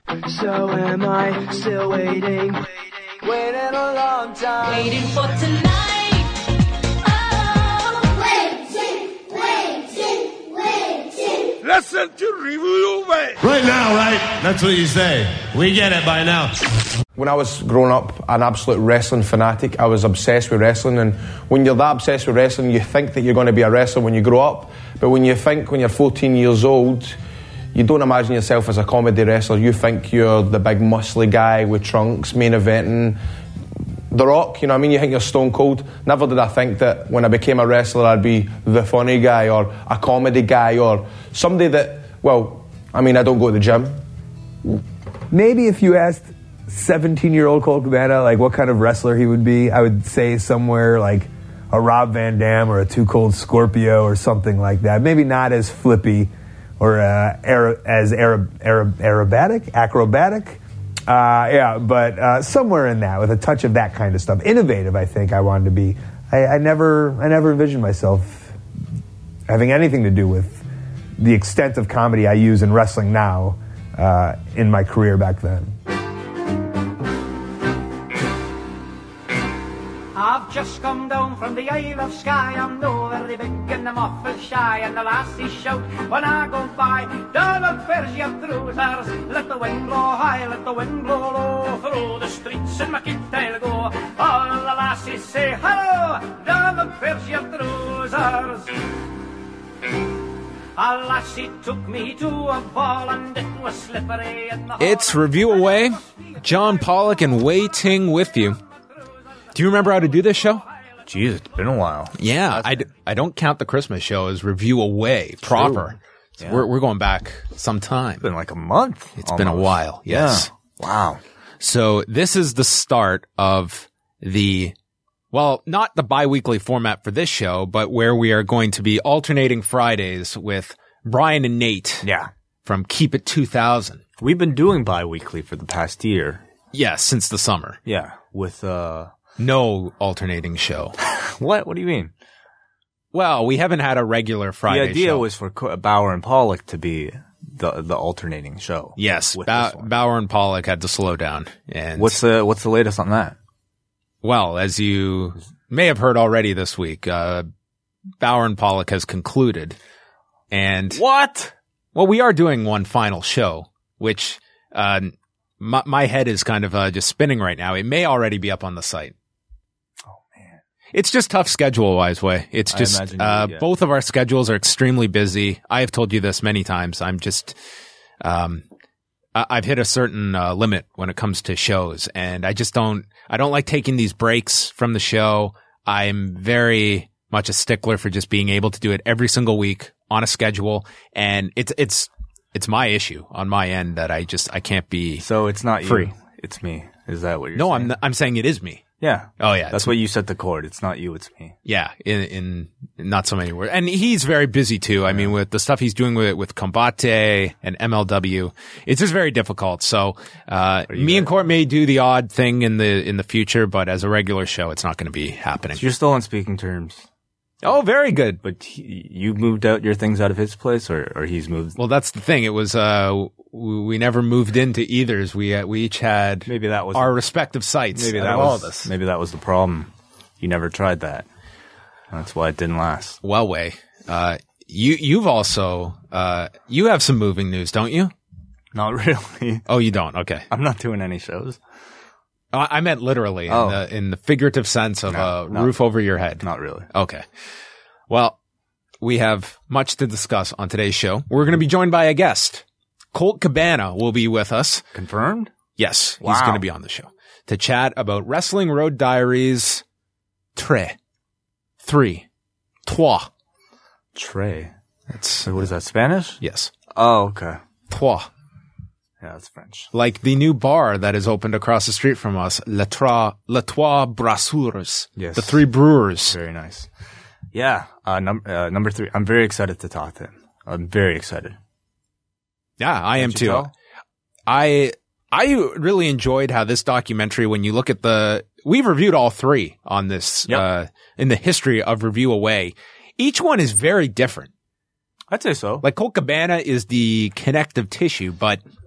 So am I still waiting a long time. Waiting for tonight. Oh, waiting. Listen to Review Away. Right now, right? That's what you say. We get it by now. When I was growing up, an absolute wrestling fanatic, I was obsessed with wrestling, and when you're that obsessed with wrestling, you think that you're going to be a wrestler when you grow up, but when you're 14 years old, you don't imagine yourself as a comedy wrestler. You think you're the big muscly guy with trunks, main eventing, The Rock, you know what I mean? You think you're Stone Cold. Never did I think that when I became a wrestler I'd be the funny guy or a comedy guy or somebody that, well, I mean, I don't go to the gym. Maybe if you asked 17-year-old Colt Cabana, like, what kind of wrestler he would be, I would say somewhere like a Rob Van Dam or a Too Cold Scorpio or something like that. Maybe not as flippy or as acrobatic. But somewhere in that, with a touch of that kind of stuff. Innovative, I think I wanted to be. I never envisioned myself having anything to do with the extent of comedy I use in wrestling now in my career back then. I've just come down from the Isle of Skye. I'm no very big and I'm awful shy, and the lassies shout when I go by, Donald Fair's your trousers, let the wind blow high, let the wind blow low, through the streets in my kit I'll go. All the lassies say hello, Donald Fair's your trousers. A lassie took me to a ball and it was slippery in the hall. It's Review Away. John Pollock and Wei Ting with you. Do you remember how to do this show? Jeez, it's been a while. Yeah, I don't count the Christmas show as Review Away proper. So we're going back some time. It's been like a month. It's been a while, yes. Yeah. Wow. So this is the start of not the bi-weekly format for this show, but where we are going to be alternating Fridays with Brian and Nate. Yeah. From Keep It 2000. We've been doing bi-weekly for the past year. Yeah, since the summer. Yeah, with no alternating show. What? What do you mean? Well, we haven't had a regular Friday show. The idea was for Bauer and Pollock to be the alternating show. Yes, Bauer and Pollock had to slow down. And what's the latest on that? Well, as you may have heard already this week, Bauer and Pollock has concluded. And what? Well, we are doing one final show, which my head is kind of just spinning right now. It may already be up on the site. It's just tough schedule-wise, Way. It's just, both of our schedules are extremely busy. I have told you this many times. I'm just, I've hit a certain limit when it comes to shows, and I don't like taking these breaks from the show. I'm very much a stickler for just being able to do it every single week on a schedule, and it's my issue on my end that I can't be. So it's not free. You, it's me. Is that what you're saying? No, I'm saying it is me. Yeah. Oh, yeah. That's what you set the chord. It's not you, it's me. Yeah. In not so many words. And he's very busy too. I mean, with the stuff he's doing with Combate and MLW, it's just very difficult. So, me and Court may do the odd thing in the future, but as a regular show, it's not going to be happening. So you're still on speaking terms. Oh, very good. But you moved out your things out of his place or he's moved? Well, that's the thing. It was, we never moved into either's. We each had maybe that was our respective sites. Maybe that was maybe that was the problem. You never tried that. That's why it didn't last. Well, Way, you've also, you have some moving news, don't you? Not really. Oh, you don't? Okay. I'm not doing any shows. I meant literally in the figurative sense of a roof over your head. Not really. Okay. Well, we have much to discuss on today's show. We're going to be joined by a guest. Colt Cabana will be with us. Confirmed? Yes. Wow. He's going to be on the show to chat about Wrestling Road Diaries Trois. What is that, Spanish? Yes. Oh, okay. Trois. Yeah, that's French. Like the new bar that is opened across the street from us, Les Trois Brasseurs. Yes. The Three Brewers. Very nice. Yeah. Number 3. I'm very excited to talk to him. I'm very excited. Yeah, I am too. I really enjoyed how this documentary, when you look at we've reviewed all 3 on this, in the history of Review Away. Each one is very different. I'd say so. Like Colt Cabana is the connective tissue, but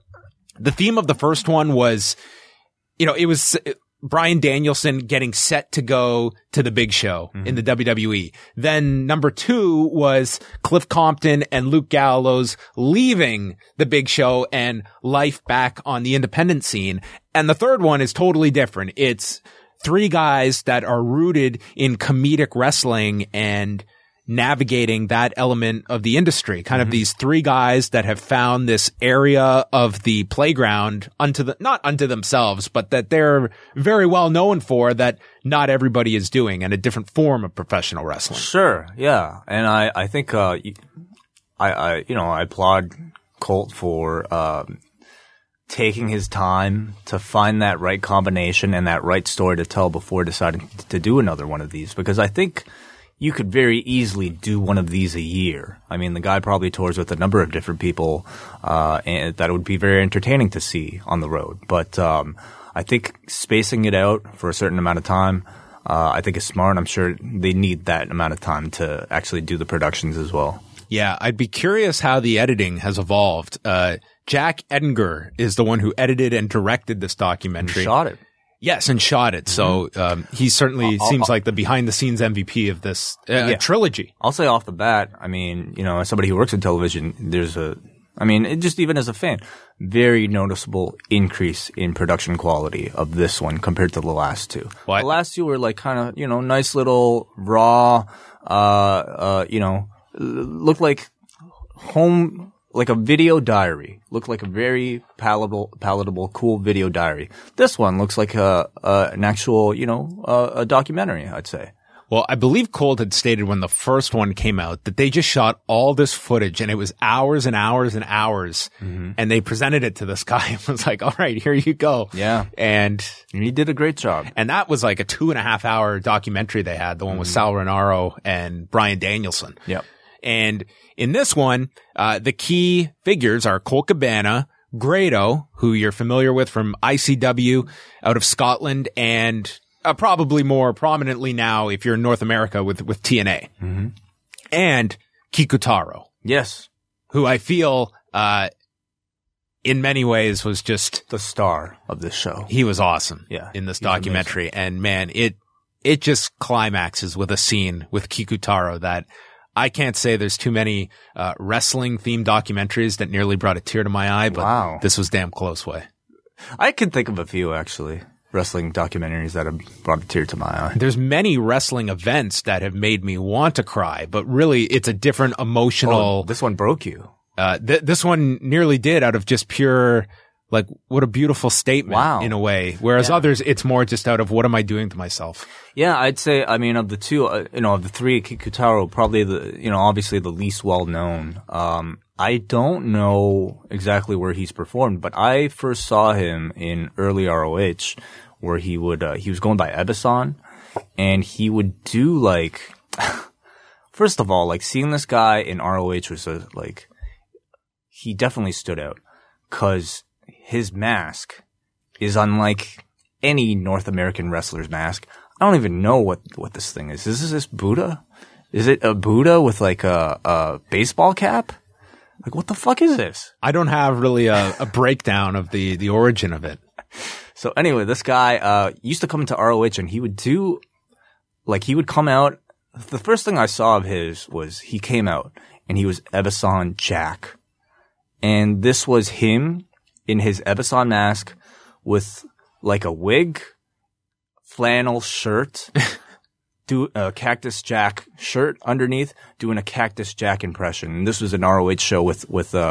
the theme of the first one was, it was Bryan Danielson getting set to go to the big show in the WWE. Then number 2 was Cliff Compton and Luke Gallows leaving the big show and life back on the independent scene. And the third one is totally different. It's 3 guys that are rooted in comedic wrestling and navigating that element of the industry. Kind of these 3 guys that have found this area of the playground not unto themselves, but that they're very well known for, that not everybody is doing, and a different form of professional wrestling. Sure. Yeah. And I think, I applaud Colt for, taking his time to find that right combination and that right story to tell before deciding to do another one of these, because I think you could very easily do one of these a year. I mean, the guy probably tours with a number of different people, and that would be very entertaining to see on the road. But I think spacing it out for a certain amount of time, I think is smart. I'm sure they need that amount of time to actually do the productions as well. Yeah, I'd be curious how the editing has evolved. Jack Edinger is the one who edited and directed this documentary. And shot it. Yes, and shot it. So he certainly seems like the behind-the-scenes MVP of this trilogy. I'll say off the bat, I mean, as somebody who works in television, just even as a fan, very noticeable increase in production quality of this one compared to the last 2. What? The last 2 were like kind of, nice little raw, looked like home, like a video diary. Looked like a very palatable, cool video diary. This one looks like an actual, a documentary, I'd say. Well, I believe Colt had stated when the first one came out that they just shot all this footage, and it was hours and hours and hours, and they presented it to this guy and was like, all right, here you go. Yeah. And he did a great job. And that was like a 2.5-hour documentary they had, the one with Sal Rinauro and Bryan Danielson. Yep. And in this one, the key figures are Colt Cabana, Grado, who you're familiar with from ICW out of Scotland, and probably more prominently now if you're in North America with TNA. And Kikutaro. Yes. Who I feel, in many ways was just the star of this show. He was awesome in this documentary. Amazing. And man, it just climaxes with a scene with Kikutaro that I can't say there's too many wrestling themed documentaries that nearly brought a tear to my eye, but this was damn close way. I can think of a few actually. Wrestling documentaries that have brought a tear to my eye. There's many wrestling events that have made me want to cry, but really it's a different emotional. This one broke you. This one nearly did, out of just pure, like, what a beautiful statement in a way. Whereas others, it's more just out of what am I doing to myself? Yeah, I'd say, I mean, of the 2, of the 3, Kikutaro, probably obviously the least well known. I don't know exactly where he's performed, but I first saw him in early ROH where he was going by Ebison, and he would do like, first of all, like seeing this guy in ROH was he definitely stood out because his mask is unlike any North American wrestler's mask. I don't even know what this thing is. Is this Buddha? Is it a Buddha with like a baseball cap? Like, what the fuck is this? I don't have really a breakdown of the origin of it. So anyway, this guy used to come into ROH and he would come out. The first thing I saw of his was he came out and he was Ebison Jack. And this was him in his Ebison mask with like a wig, flannel shirt, do a Cactus Jack shirt underneath, doing a Cactus Jack impression. And this was an ROH show with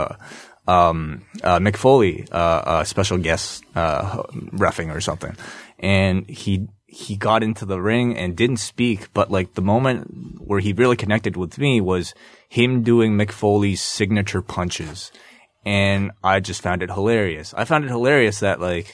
Mick Foley, special guest, reffing or something. And he got into the ring and didn't speak, but like the moment where he really connected with me was him doing Mick Foley's signature punches. And I just found it hilarious. I found it hilarious that like,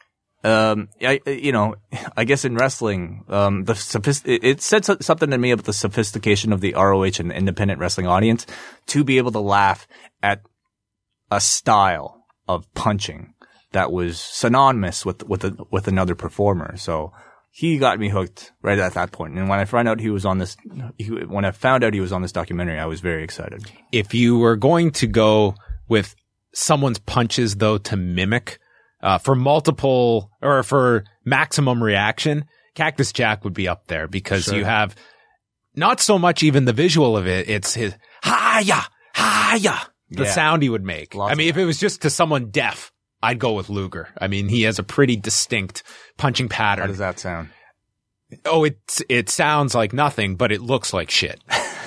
I guess in wrestling, it said something to me about the sophistication of the ROH and independent wrestling audience to be able to laugh at a style of punching that was synonymous with another performer. So he got me hooked right at that point. And when I found out he was on this documentary, I was very excited. If you were going to go with someone's punches though to mimic for multiple or for maximum reaction, Cactus Jack would be up there because you have not so much even the visual of it. It's his hi-ya, hi-ya, the sound he would make. I mean, if it was just to someone deaf, I'd go with Luger. I mean, he has a pretty distinct punching pattern. How does that sound? Oh, it sounds like nothing, but it looks like shit.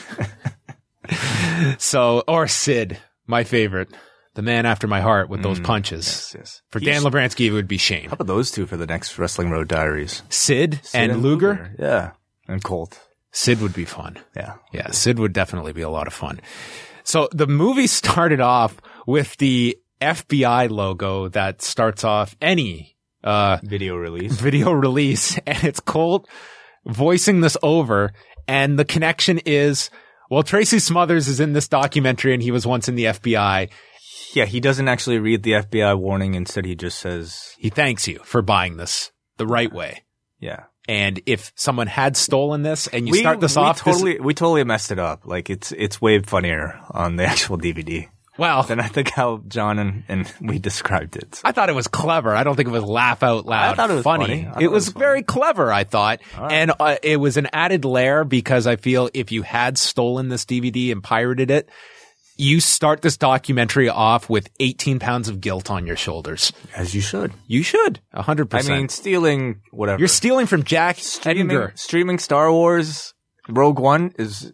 So, or Sid, my favorite, the man after my heart with those punches. Yes. For Dan Lebransky, it would be Shane. How about those two for the next Wrestling Road Diaries? Sid and Luger? Yeah. And Colt. Sid would be fun. Yeah. Yeah, Sid would definitely be a lot of fun. So the movie started off with the FBI logo that starts off any video release, and it's Colt voicing this over, and the connection is, well, Tracy Smothers is in this documentary and he was once in the FBI. Yeah, he doesn't actually read the FBI warning. Instead, he just says he thanks you for buying this the right way. Yeah. And if someone had stolen this and you start this off, we totally messed it up. Like it's way funnier on the actual DVD. Well, than I think how John and we described it. I thought it was clever. I don't think it was laugh out loud. I thought it was funny. It was very clever, I thought. Right. And it was an added layer because I feel if you had stolen this DVD and pirated it, you start this documentary off with 18 pounds of guilt on your shoulders. As you should. You should. 100%. I mean, stealing whatever. You're stealing from Jack Edgar. Streaming Star Wars Rogue One is,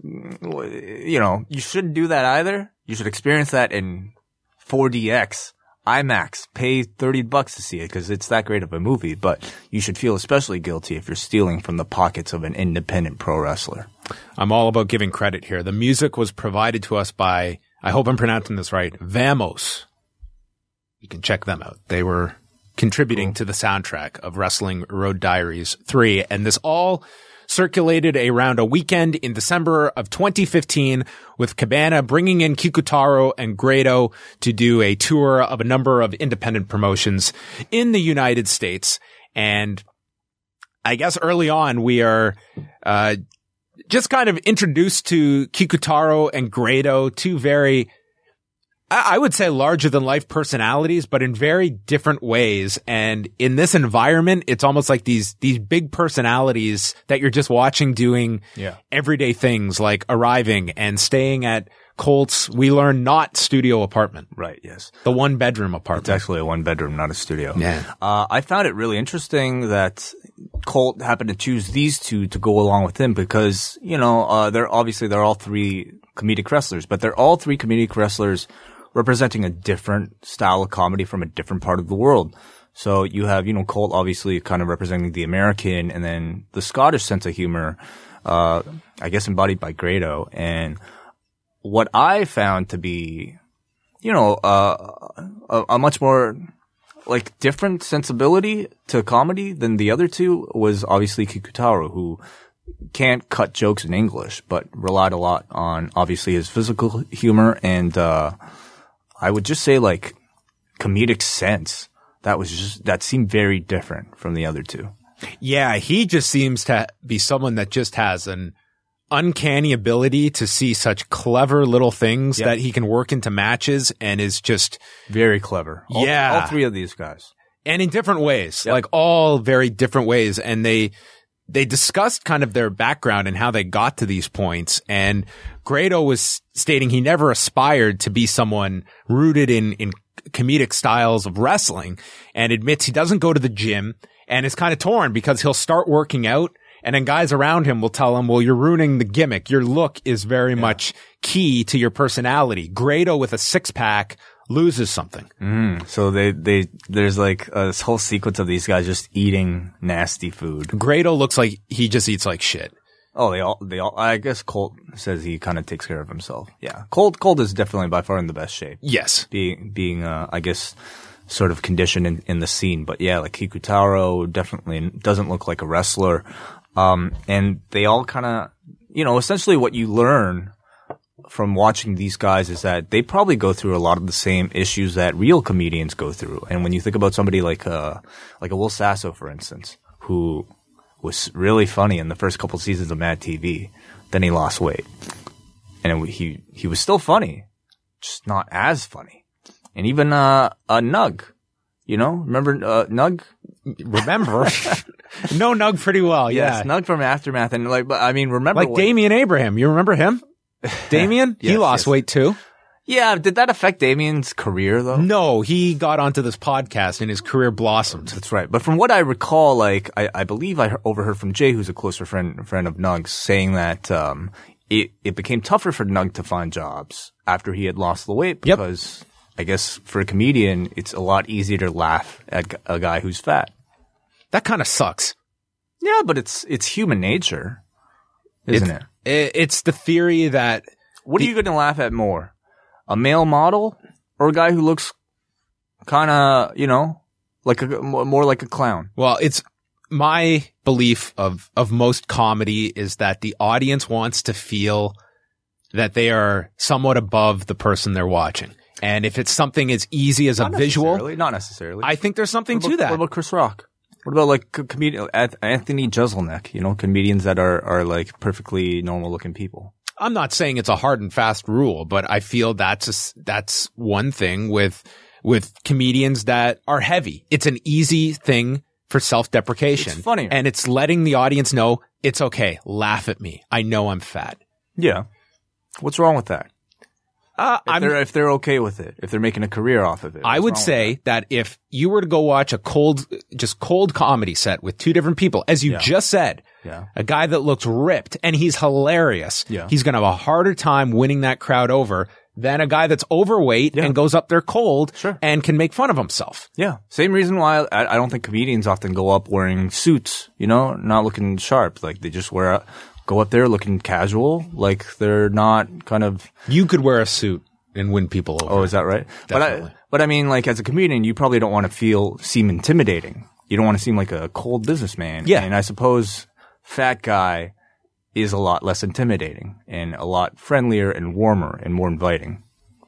you shouldn't do that either. You should experience that in 4DX, IMAX, pay $30 to see it because it's that great of a movie, but you should feel especially guilty if you're stealing from the pockets of an independent pro wrestler. I'm all about giving credit here. The music was provided to us by, I hope I'm pronouncing this right, Vamos. You can check them out. They were contributing to the soundtrack of Wrestling Road Diaries 3, and this all circulated around a weekend in December of 2015 with Cabana bringing in Kikutaro and Grado to do a tour of a number of independent promotions in the United States. And I guess early on we are just kind of introduced to Kikutaro and Grado, two very, I would say, larger than life personalities, but in very different ways. And in this environment, it's almost like these big personalities that you're just watching doing everyday things like arriving and staying at Colt's, we learn, not studio apartment. Right, yes. The 1-bedroom apartment. It's actually a 1-bedroom, not a studio. Yeah. I found it really interesting that Colt happened to choose these two to go along with him because, they're all three comedic wrestlers, but they're all three comedic wrestlers representing a different style of comedy from a different part of the world. So you have, Colt obviously kind of representing the American and then the Scottish sense of humor, I guess embodied by Grado. And what I found to be, a much more like different sensibility to comedy than the other two was obviously Kikutaro, who can't cut jokes in English, but relied a lot on obviously his physical humor and, I would just say like comedic sense. That seemed very different from the other two. Yeah, he just seems to be someone that just has an uncanny ability to see such clever little things that he can work into matches and is just very clever. All three of these guys. And in different ways, like all very different ways. And they discussed kind of their background and how they got to these points. And Grado was stating he never aspired to be someone rooted in comedic styles of wrestling and admits he doesn't go to the gym and is kind of torn because he'll start working out and then guys around him will tell him, well, you're ruining the gimmick. Your look is very much key to your personality. Grado with a 6-pack loses something. So there's like this whole sequence of these guys just eating nasty food. Grado looks like he just eats like shit. Oh, they all, I guess Colt says he kind of takes care of himself. Yeah. Colt is definitely by far in the best shape. Yes. Being, I guess, sort of conditioned in the scene. But yeah, like Kikutaro definitely doesn't look like a wrestler. And they all kind of, essentially what you learn from watching these guys is that they probably go through a lot of the same issues that real comedians go through. And when you think about somebody like a Will Sasso, for instance, who was really funny in the first couple seasons of Mad TV, then he lost weight. And he was still funny, just not as funny. and even Nug. You know, remember Nug? Remember? No, Nug pretty well. Yeah, Yes, Nug from Aftermath, and but I mean, remember like Damian Abraham. You remember him? Damian? He Yes, lost yes. weight too. Yeah, did that affect Damian's career though? No, he got onto this podcast and his career blossomed. That's right. But from what I recall, like I believe I overheard from Jay, who's a closer friend of Nug's, saying that it became tougher for Nug to find jobs after he had lost the weight because I guess for a comedian, it's a lot easier to laugh at a guy who's fat. That kind of sucks. Yeah, but it's human nature, isn't it? It's the theory that What are you going to laugh at more? A male model or a guy who looks kind of, you know, like more like a clown? Well, it's my belief of most comedy is that the audience wants to feel that they are somewhat above the person they're watching. And if it's something as easy as a visual, Not necessarily. I think there's something What to about- that. What about Chris Rock? What about like comedian Anthony Jeselnik? You know, comedians that are like perfectly normal looking people. I'm not saying it's a hard and fast rule, but I feel that's one thing with comedians that are heavy. It's an easy thing for self-deprecation. It's funnier. And it's letting the audience know it's okay. Laugh at me. I know I'm fat. Yeah. What's wrong with that? I'm If they're okay with it, if they're making a career off of it. I what's would wrong with say that if you were to go watch a cold comedy set with two different people, as you just said, Yeah. a guy that looks ripped and he's hilarious, Yeah. he's going to have a harder time winning that crowd over than a guy that's overweight and goes up there cold and can make fun of himself. Yeah. Same reason why I don't think comedians often go up wearing suits, you know, not looking sharp. Like they just go up there looking casual, like they're not kind of. You could wear a suit and win people over. Oh, is that right? Definitely. But I mean, like as a comedian, you probably don't want to seem intimidating. You don't want to seem like a cold businessman. Yeah. And I suppose fat guy is a lot less intimidating and a lot friendlier and warmer and more inviting.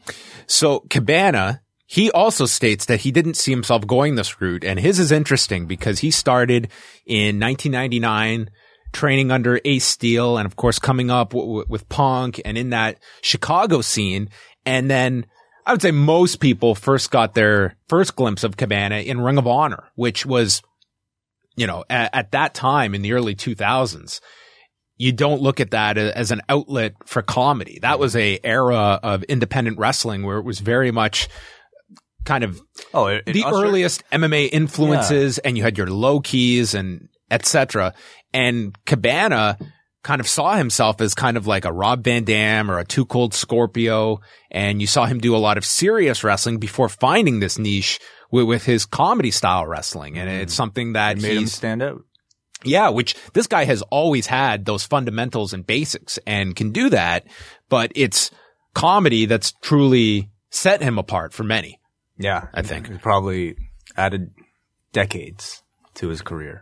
So Cabana, he also states that he didn't see himself going this route, and his is interesting because he started in 1999 training under Ace Steel and of course coming up with Punk and in that Chicago scene. And then I would say most people first got their first glimpse of Cabana in Ring of Honor, which was, you know, at that time in the early 2000s. You don't look at that as an outlet for comedy. That was a era of independent wrestling where it was very much kind of the earliest MMA influences, and you had your low keys and etc. And Cabana kind of saw himself as kind of like a Rob Van Dam or a Too Cold Scorpio, and you saw him do a lot of serious wrestling before finding this niche with his comedy style wrestling, and it's something that It made him stand out. Yeah, which this guy has always had those fundamentals and basics and can do that, but it's comedy that's truly set him apart for many. Yeah. I think. He probably added decades to his career.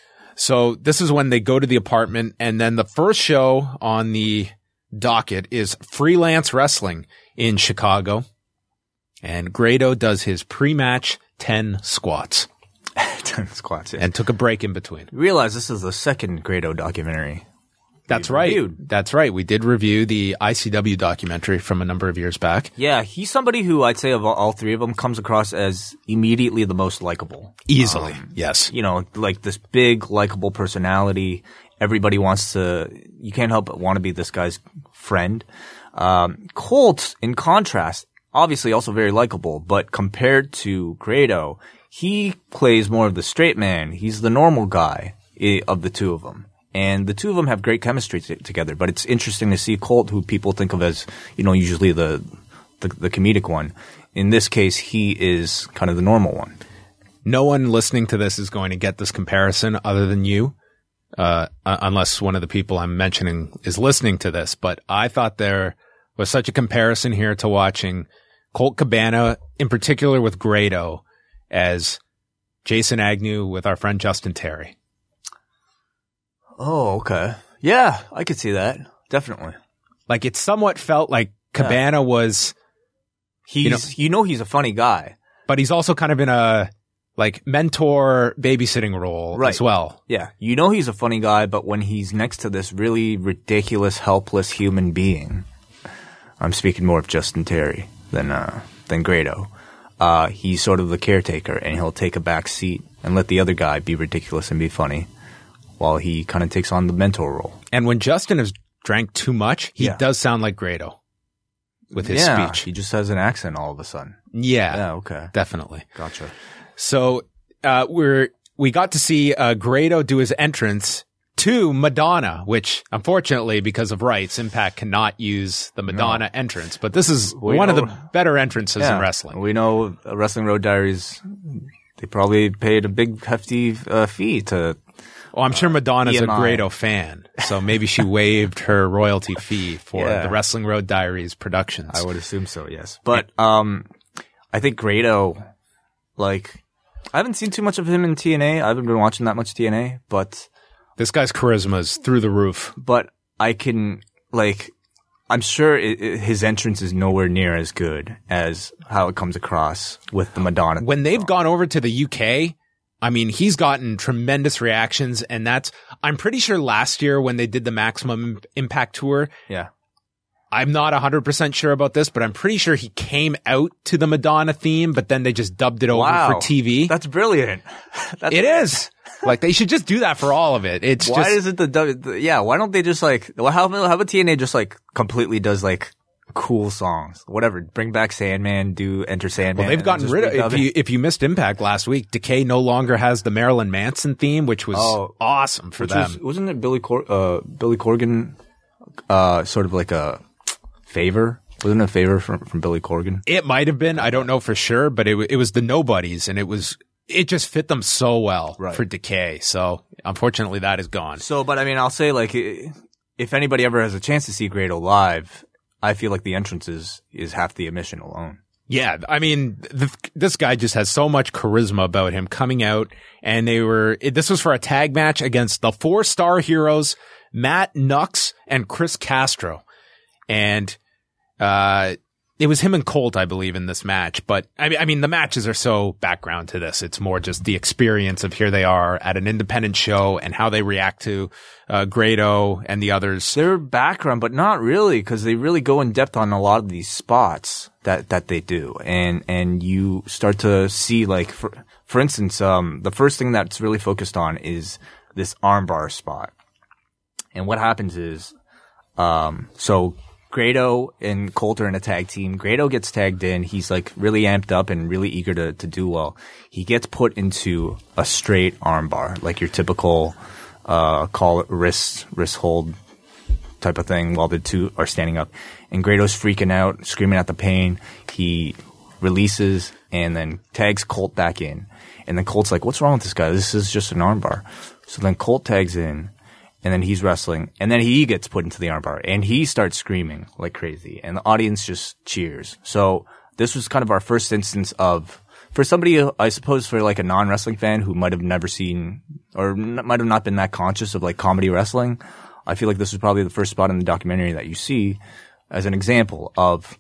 So this is when they go to the apartment, and then the first show on the docket is Freelance Wrestling in Chicago. And Grado does his pre-match 10 squats 10 squats, yeah. and took a break in between. You realize this is the second Grado documentary. That's we've right. reviewed. That's right. We did review the ICW documentary from a number of years back. Yeah, he's somebody who I'd say of all three of them comes across as immediately the most likable. Easily. Yes. You know, like this big, likable personality. Everybody you can't help but want to be this guy's friend. Colt, in contrast, obviously also very likable, but compared to Grado, he plays more of the straight man. He's the normal guy of the two of them. And the two of them have great chemistry together, but it's interesting to see Colt, who people think of as, you know, usually the comedic one. In this case, he is kind of the normal one. No one listening to this is going to get this comparison other than you, unless one of the people I'm mentioning is listening to this. But I thought there was such a comparison here to watching Colt Cabana, in particular with Grado, as Jason Agnew with our friend Justin Terry. Oh, okay. Yeah, I could see that. Definitely. Like it somewhat felt like Cabana was, he's a funny guy, but he's also kind of in a like mentor babysitting role as well. Yeah. You know he's a funny guy, but when he's next to this really ridiculous, helpless human being, I'm speaking more of Justin Terry than Grado. he's sort of the caretaker, and he'll take a back seat and let the other guy be ridiculous and be funny, while he kind of takes on the mentor role. And when Justin has drank too much, he Yeah. does sound like Grado with his Yeah, speech. he just has an accent all of a sudden. Yeah, Yeah, okay. definitely. Gotcha. So we got to see Grado do his entrance to Madonna, which unfortunately, because of rights, Impact cannot use the Madonna entrance. But this is one of the better entrances in wrestling. We know Wrestling Road Diaries, they probably paid a big hefty fee to... Well, I'm sure Madonna's a EMI. Grado fan, so maybe she waived her royalty fee for Yeah. the Wrestling Road Diaries productions. I would assume so, yes. But I think Grado, like, I haven't seen too much of him in TNA. I haven't been watching that much TNA, but This guy's charisma is through the roof. I can, like, I'm sure his entrance is nowhere near as good as how it comes across with the Madonna. When they've gone over to the UK, I mean, he's gotten tremendous reactions, and I'm pretty sure last year when they did the Maximum Impact tour, Yeah. I'm not 100% sure about this, but I'm pretty sure he came out to the Madonna theme, but then they just dubbed it over Wow. for TV. That's brilliant. It is. Like, they should just do that for all of it. It's Why just, is it why don't they just like, how about TNA just like completely does like cool songs? Whatever. Bring back Sandman, Enter Sandman. well, they've and gotten just rid of, redub it. if you missed Impact last week, Decay no longer has the Marilyn Manson theme, which was awesome for them. Wasn't it Billy Corgan, sort of like a favor? Wasn't it a favor from Billy Corgan? It might have been. I don't know for sure, but it was the Nobodies, and it just fit them so well Right. for Decay. So unfortunately, that is gone. So, but I mean, I'll say like, if anybody ever has a chance to see Grado live, I feel like the entrance is half the admission alone. Yeah, I mean, this guy just has so much charisma about him coming out, and this was for a tag match against the 4-star heroes, Matt Nux and Chris Castro. And, it was him and Colt, I believe, in this match. But I mean, the matches are so background to this. It's more just the experience of here they are at an independent show and how they react to, Grado and the others. They're background, but not really, because they really go in depth on a lot of these spots that they do. And you start to see, like, for instance, the first thing that's really focused on is this armbar spot. And what happens is, so Grado and Colt are in a tag team. Grado gets tagged in. He's like really amped up and really eager to do well. He gets put into a straight armbar, like your typical, call it wrist hold type of thing while the two are standing up. And Grado's freaking out, screaming at the pain. He releases and then tags Colt back in. And then Colt's like, what's wrong with this guy? This is just an armbar. So then Colt tags in. And then he's wrestling, and then he gets put into the armbar, and he starts screaming like crazy, and the audience just cheers. So this was kind of our first instance of, for somebody, I suppose, for like a non-wrestling fan who might have never seen, or might have not been that conscious of like comedy wrestling, I feel like this was probably the first spot in the documentary that you see as an example of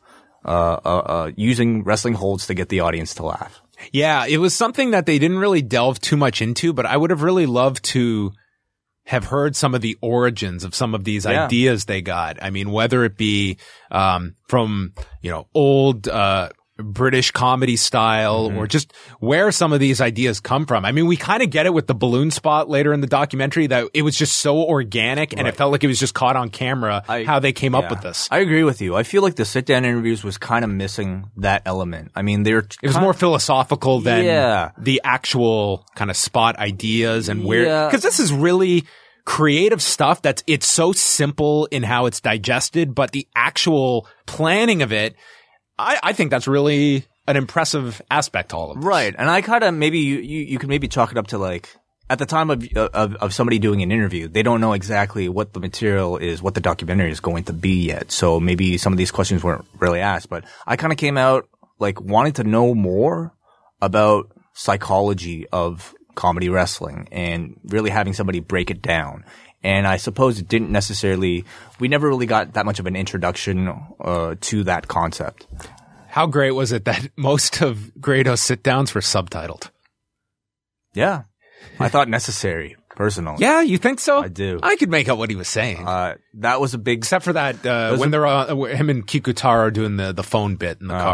using wrestling holds to get the audience to laugh. Yeah, it was something that they didn't really delve too much into, but I would have really loved to have heard some of the origins of some of these ideas they got. I mean, whether it be, from, old, British comedy style or just where some of these ideas come from. I mean, we kind of get it with the balloon spot later in the documentary that it was just so organic and it felt like it was just caught on camera how they came up with this. I agree with you. I feel like the sit-down interviews was kind of missing that element. I mean, it was more philosophical than the actual kind of spot ideas and where, because this is really creative stuff it's so simple in how it's digested, but the actual planning of it, I think that's really an impressive aspect to all of this. Right. And I kind of maybe you could maybe chalk it up to like at the time of somebody doing an interview, they don't know exactly what the material is, what the documentary is going to be yet. So maybe some of these questions weren't really asked, but I kind of came out like wanting to know more about psychology of comedy wrestling and really having somebody break it down. And I suppose it didn't we never really got that much of an introduction to that concept. How great was it that most of Grado's sit-downs were subtitled? Yeah. I thought necessary, personally. Yeah, you think so? I do. I could make out what he was saying. That was a big... Except for that, when they're him and Kikutaro are doing the phone bit in the car.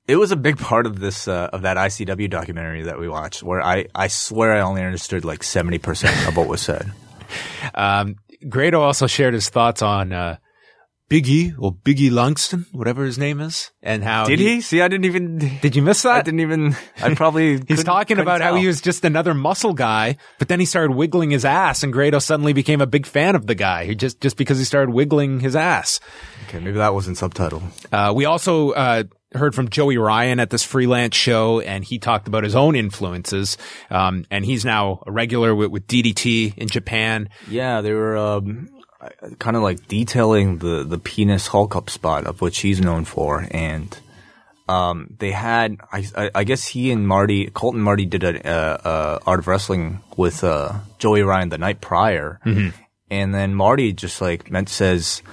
It was a big part of this of that ICW documentary that we watched, where I swear I only understood like 70% of what was said. Grado also shared his thoughts on Biggie or Biggie Langston, whatever his name is, and how Did he? See, I didn't even. Did you miss that? I didn't even. I probably. He's talking about how he was just another muscle guy, but then he started wiggling his ass, and Grado suddenly became a big fan of the guy. He just because he started wiggling his ass. Okay, maybe that wasn't subtitled. We also heard from Joey Ryan at this freelance show, and he talked about his own influences. And he's now a regular with DDT in Japan. Yeah, they were kind of like detailing the penis Hulk up spot of which he's known for, and they had I guess he and Colton Marty did a Art of Wrestling with Joey Ryan the night prior, and then Marty just like says.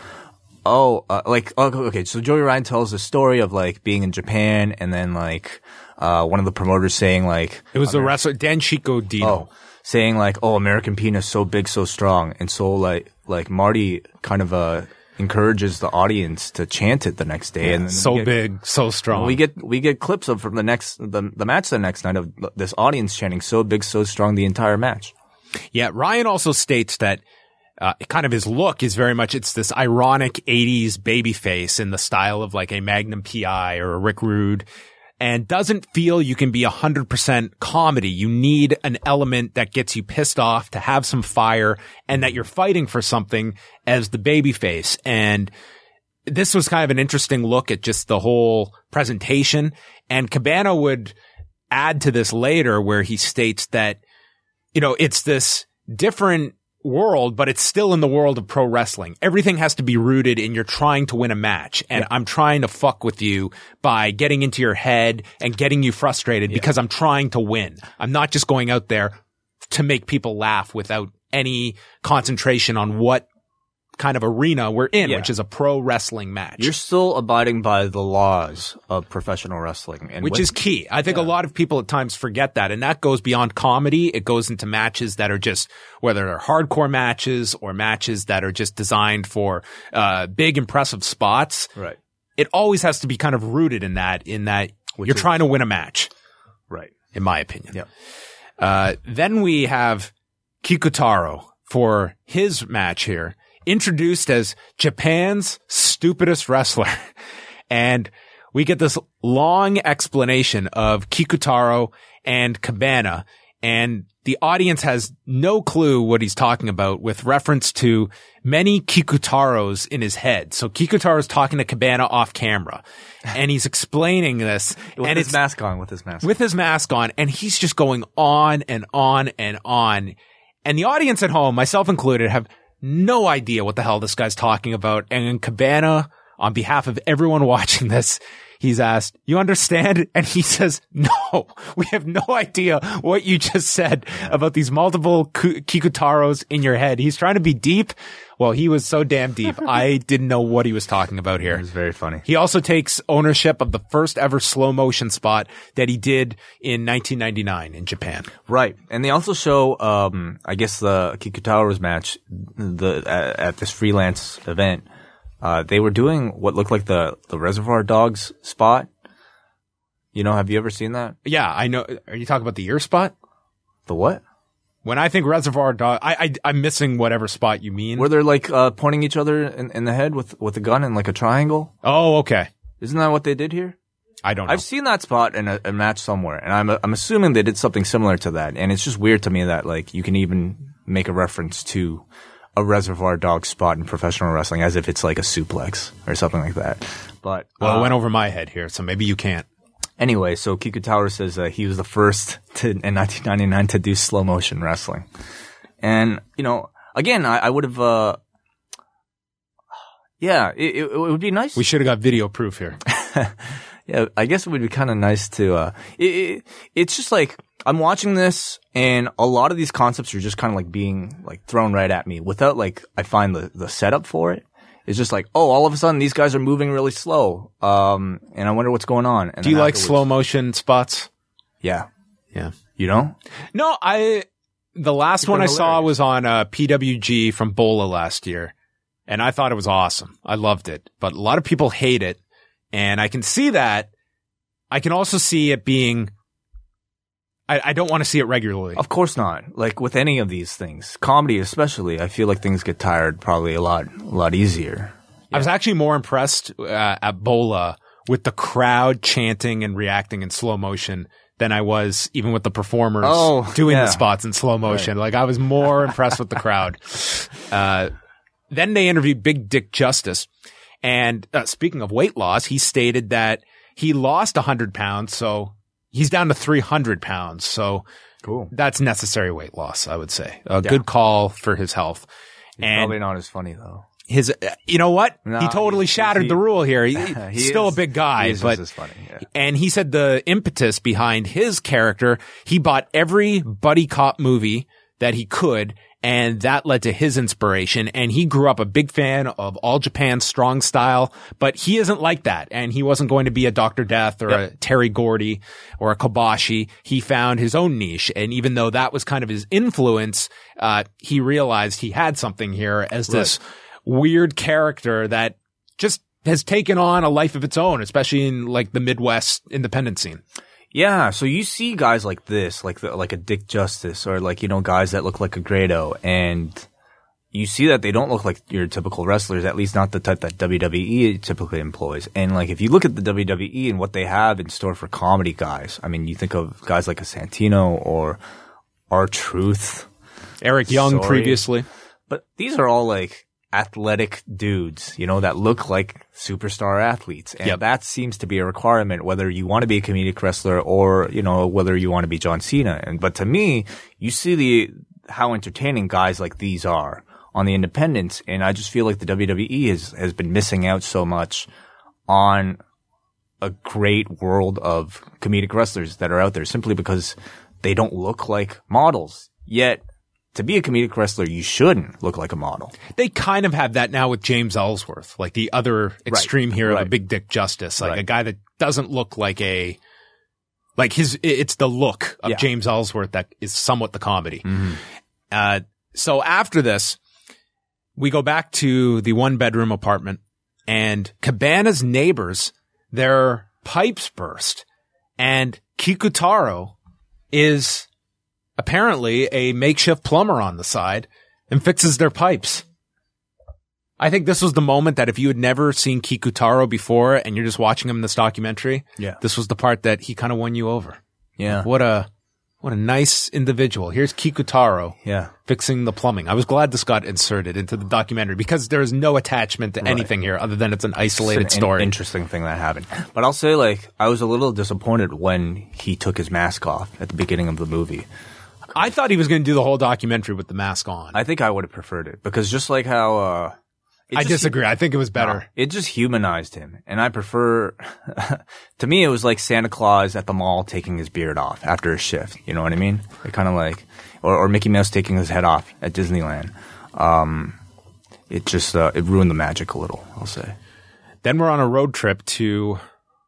Okay, so Joey Ryan tells the story of like being in Japan, and then like one of the promoters saying like it was the wrestler Dan Chico Dino saying like, oh, American penis so big, so strong, and so like Marty kind of encourages the audience to chant it the next day, and so big, so strong. We get clips of from the match the next night of this audience chanting so big, so strong the entire match. Yeah, Ryan also states that. Kind of his look is very much, it's this ironic 80s baby face in the style of like a Magnum PI or a Rick Rude, and doesn't feel you can be 100% comedy. You need an element that gets you pissed off, to have some fire, and that you're fighting for something as the baby face. And this was kind of an interesting look at just the whole presentation. And Cabana would add to this later where he states that, you know, it's this different world, but it's still in the world of pro wrestling. Everything has to be rooted in you're trying to win a match, and I'm trying to fuck with you by getting into your head and getting you frustrated because I'm trying to win. I'm not just going out there to make people laugh without any concentration on what kind of arena we're in, which is a pro wrestling match. You're still abiding by the laws of professional wrestling. And which is key. I think a lot of people at times forget that, and that goes beyond comedy. It goes into matches that are just, whether they're hardcore matches or matches that are just designed for big, impressive spots. Right. It always has to be kind of rooted in that you're trying to win a match. Right. In my opinion. Yeah. Then we have Kikutaro for his match here, introduced as Japan's stupidest wrestler. And we get this long explanation of Kikutaro and Cabana, and the audience has no clue what he's talking about, with reference to many Kikutaros in his head. So Kikutaro's talking to Cabana off camera, and he's explaining this. With his mask on. With his mask on, and he's just going on and on and on. And the audience at home, myself included, have no idea what the hell this guy's talking about. And Cabana, on behalf of everyone watching this, he's asked, "You understand?" And he says, "No, we have no idea what you just said about these multiple Kikutaros in your head." He's trying to be deep. Well, he was so damn deep. I didn't know what he was talking about here. It was very funny. He also takes ownership of the first ever slow motion spot that he did in 1999 in Japan. Right. And they also show, I guess the Kikutaro's match, at this freelance event, they were doing what looked like the Reservoir Dogs spot. You know, have you ever seen that? Yeah, I know. Are you talking about the ear spot? The what? When I think Reservoir Dogs, I'm missing whatever spot you mean. Where they're like pointing each other in the head with a gun in like a triangle. Oh, okay. Isn't that what they did here? I don't know. I've seen that spot in a match somewhere, and I'm assuming they did something similar to that. And it's just weird to me that like you can even make a reference to a Reservoir Dogs spot in professional wrestling as if it's like a suplex or something like that. But it went over my head here, so maybe you can't. Anyway, so Kikutaro says he was the first in 1999 to do slow motion wrestling. And, you know, again, I would have, it would be nice. We should have got video proof here. Yeah, I guess it would be kind of nice to, it's just like, I'm watching this and a lot of these concepts are just kind of like being like thrown right at me without like, I find the setup for it. It's just like, oh, all of a sudden these guys are moving really slow. And I wonder what's going on. And do you like slow motion spots? Yeah. Yeah. You don't? No, the last one I saw was on PWG from Bola last year, and I thought it was awesome. I loved it, but a lot of people hate it, and I can see that. I can also see it being, I don't want to see it regularly. Of course not. Like with any of these things, comedy especially, I feel like things get tired probably a lot easier. I was actually more impressed at Bola with the crowd chanting and reacting in slow motion than I was even with the performers doing the spots in slow motion. Right. Like I was more impressed with the crowd. Then they interviewed Big Dick Justice. And speaking of weight loss, he stated that he lost 100 pounds, so he's down to 300 pounds. So cool. That's necessary weight loss, I would say. A good call for his health. He's probably not as funny though. You know what? No, he totally shattered the rule here. He's still a big guy, but just as funny. Yeah. And he said the impetus behind his character, he bought every buddy cop movie that he could, and that led to his inspiration. And he grew up a big fan of All Japan Strong Style, but he isn't like that. And he wasn't going to be a Dr. Death or a Terry Gordy or a Kobashi. He found his own niche. And even though that was kind of his influence, he realized he had something here as this weird character that just has taken on a life of its own, especially in like the Midwest independent scene. Yeah, so you see guys like this, like a Dick Justice, or like, you know, guys that look like a Grado, and you see that they don't look like your typical wrestlers, at least not the type that WWE typically employs. And like, if you look at the WWE and what they have in store for comedy guys, I mean, you think of guys like a Santino or R-Truth. Eric Young previously. But these are all like athletic dudes, you know, that look like superstar athletes. And that seems to be a requirement, whether you want to be a comedic wrestler or, you know, whether you want to be John Cena. But to me, you see how entertaining guys like these are on the independents. And I just feel like the WWE has been missing out so much on a great world of comedic wrestlers that are out there simply because they don't look like models. Yet, to be a comedic wrestler, you shouldn't look like a model. They kind of have that now with James Ellsworth, like the other extreme hero, the Big Dick Justice, like a guy that doesn't look like it's the look of James Ellsworth that is somewhat the comedy. Mm-hmm. So after this, we go back to the 1-bedroom apartment, and Cabana's neighbors, their pipes burst, and Kikutaro is apparently a makeshift plumber on the side and fixes their pipes. I think this was the moment that if you had never seen Kikutaro before and you're just watching him in this documentary, this was the part that he kind of won you over. Yeah. Like, what a nice individual. Here's Kikutaro fixing the plumbing. I was glad this got inserted into the documentary because there's no attachment to anything here other than it's an isolated story. Interesting thing that happened. But I'll say, like, I was a little disappointed when he took his mask off at the beginning of the movie. I thought he was going to do the whole documentary with the mask on. I think I would have preferred it because just like how I disagree. I think it was better. It just humanized him, and I prefer. To me, it was like Santa Claus at the mall taking his beard off after a shift. You know what I mean? It kind of like, or Mickey Mouse taking his head off at Disneyland. It just it ruined the magic a little, I'll say. Then we're on a road trip to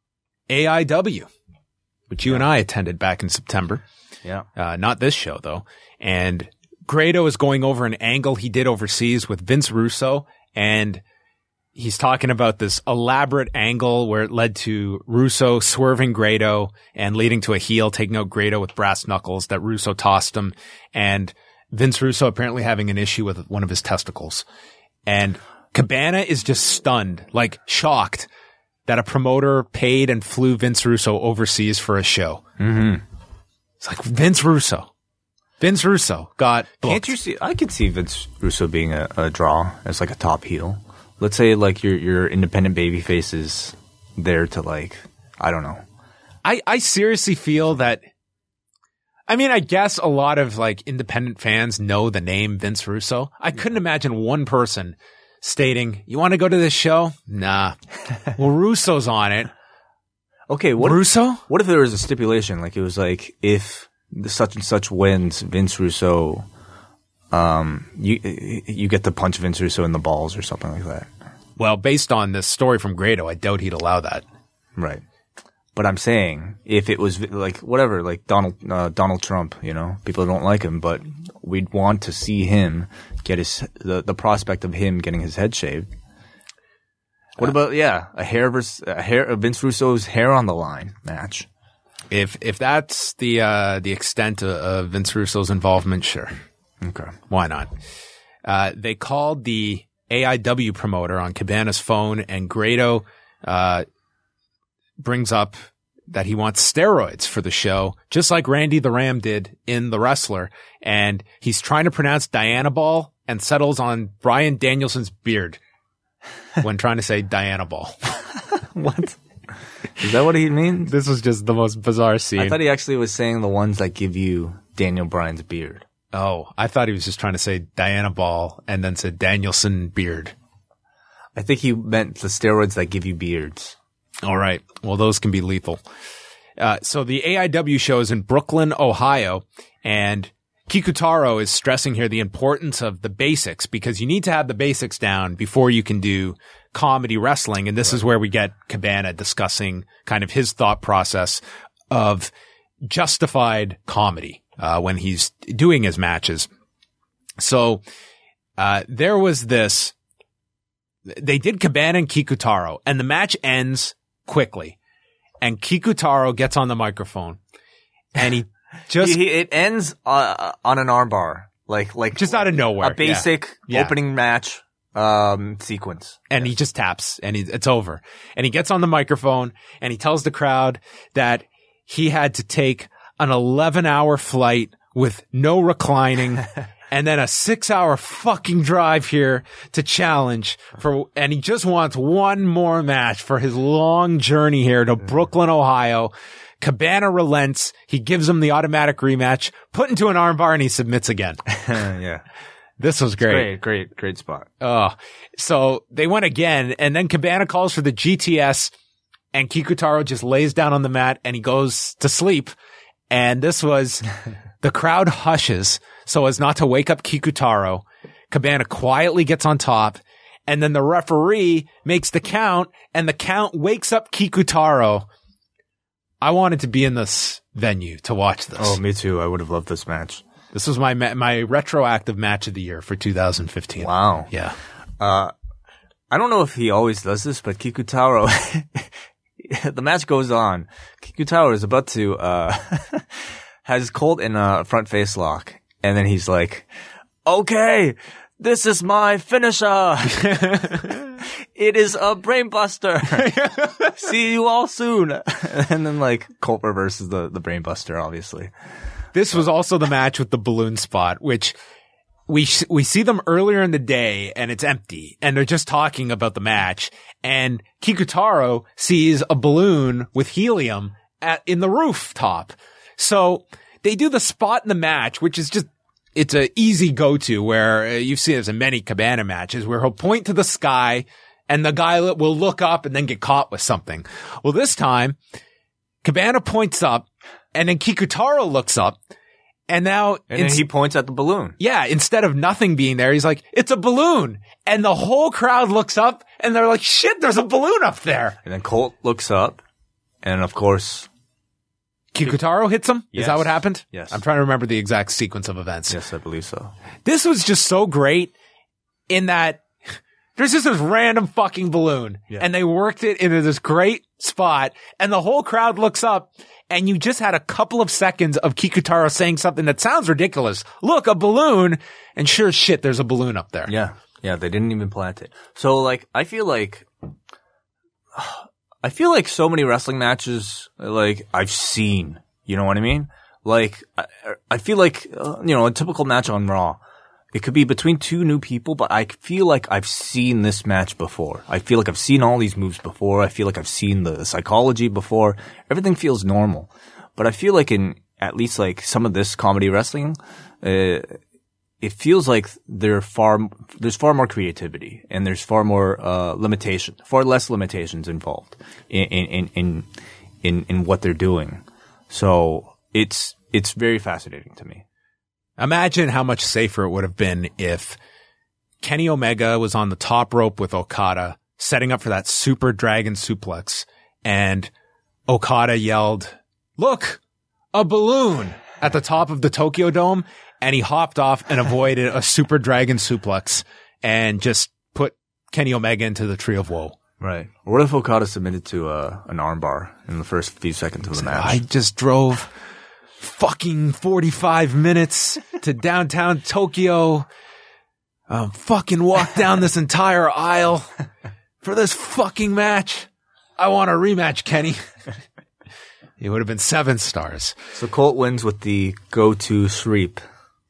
AIW, which you and I attended back in September. Yeah. Not this show, though. And Grado is going over an angle he did overseas with Vince Russo, and he's talking about this elaborate angle where it led to Russo swerving Grado and leading to a heel taking out Grado with brass knuckles that Russo tossed him, and Vince Russo apparently having an issue with one of his testicles. And Cabana is just stunned, like shocked, that a promoter paid and flew Vince Russo overseas for a show. Mm-hmm. It's like Vince Russo. Vince Russo got booked. Can't you see? I could see Vince Russo being a draw as like a top heel. Let's say like your independent babyface is there to like, I don't know. I seriously feel that. I mean, I guess a lot of like independent fans know the name Vince Russo. I couldn't imagine one person stating, "You want to go to this show?" Nah. Well, Russo's on it. Okay, Russo? What if there was a stipulation? Like it was like if the such and such wins, Vince Russo, you get to punch Vince Russo in the balls or something like that. Well, based on this story from Grado, I doubt he'd allow that. Right. But I'm saying if it was like whatever, like Donald Trump, you know, people don't like him, but we'd want to see him get the prospect of him getting his head shaved. What about a hair versus Vince Russo's hair on the line match? If that's the extent of Vince Russo's involvement, sure. Okay. Why not? They called the AIW promoter on Cabana's phone, and Grado brings up that he wants steroids for the show, just like Randy the Ram did in The Wrestler. And he's trying to pronounce Diana Ball and settles on Bryan Danielson's beard when trying to say Diana Ball. What? Is that what he means? This was just the most bizarre scene. I thought he actually was saying the ones that give you Daniel Bryan's beard. Oh, I thought he was just trying to say Diana Ball and then said Danielson beard. I think he meant the steroids that give you beards. All right. Well, those can be lethal. So the AIW show is in Brooklyn, Ohio, and Kikutaro is stressing here the importance of the basics, because you need to have the basics down before you can do comedy wrestling. And this is where we get Cabana discussing kind of his thought process of justified comedy when he's doing his matches. So there was this. They did Cabana and Kikutaro, and the match ends quickly. And Kikutaro gets on the microphone, and he just it ends on an armbar, like just out of nowhere, a basic opening match sequence. And he just taps, and it's over. And he gets on the microphone, and he tells the crowd that he had to take an 11-hour flight with no reclining. And then a 6-hour fucking drive here to challenge and he just wants one more match for his long journey here to Brooklyn, Ohio. Cabana relents. He gives him the automatic rematch, put into an armbar, and he submits again. Yeah. This was great. Great spot. So they went again, and then Cabana calls for the GTS, and Kikutaro just lays down on the mat and he goes to sleep. And this was, the crowd hushes so as not to wake up Kikutaro. Cabana quietly gets on top, and then the referee makes the count, and the count wakes up Kikutaro. I wanted to be in this venue to watch this. Oh, me too. I would have loved this match. This was my retroactive match of the year for 2015. Wow. Yeah. I don't know if he always does this, but Kikutaro, the match goes on. Kikutaro is about to, has Colt in a front face lock. And then he's like, okay, this is my finisher. It is a brainbuster. See you all soon. And then like Colt reverses the brainbuster, obviously. This was also the match with the balloon spot, which we see them earlier in the day, and it's empty, and they're just talking about the match. And Kikutaro sees a balloon with helium in the rooftop. So they do the spot in the match, which is just, it's a easy go-to where you've seen this in many Cabana matches where he'll point to the sky and the guy will look up and then get caught with something. Well, this time Cabana points up and then Kikutaro looks up and now then he points at the balloon. Yeah. Instead of nothing being there, he's like, it's a balloon. And the whole crowd looks up and they're like, shit, there's a balloon up there. And then Colt looks up and of course, Kikutaro hits him? Yes. Is that what happened? Yes. I'm trying to remember the exact sequence of events. Yes, I believe so. This was just so great in that there's just this random fucking balloon and they worked it into this great spot and the whole crowd looks up and you just had a couple of seconds of Kikutaro saying something that sounds ridiculous. Look, a balloon. And sure as shit, there's a balloon up there. Yeah. Yeah. They didn't even plant it. So like, I feel like so many wrestling matches, like, I've seen, you know what I mean? Like, I feel like, a typical match on Raw, it could be between two new people, but I feel like I've seen this match before. I feel like I've seen all these moves before. I feel like I've seen the psychology before. Everything feels normal. But I feel like in at least like some of this comedy wrestling, it feels like there's far more creativity and there's far more far less limitations involved in what they're doing. So it's very fascinating to me. Imagine how much safer it would have been if Kenny Omega was on the top rope with Okada, setting up for that Super Dragon suplex, and Okada yelled, "Look, a balloon!" at the top of the Tokyo Dome. And he hopped off and avoided a Super Dragon suplex and just put Kenny Omega into the Tree of Woe. Right. What if Okada submitted to an armbar in the first few seconds of the match? I just drove fucking 45 minutes to downtown Tokyo. Fucking walked down this entire aisle for this fucking match. I want a rematch, Kenny. It would have been 7 stars. So Colt wins with the go-to sweep.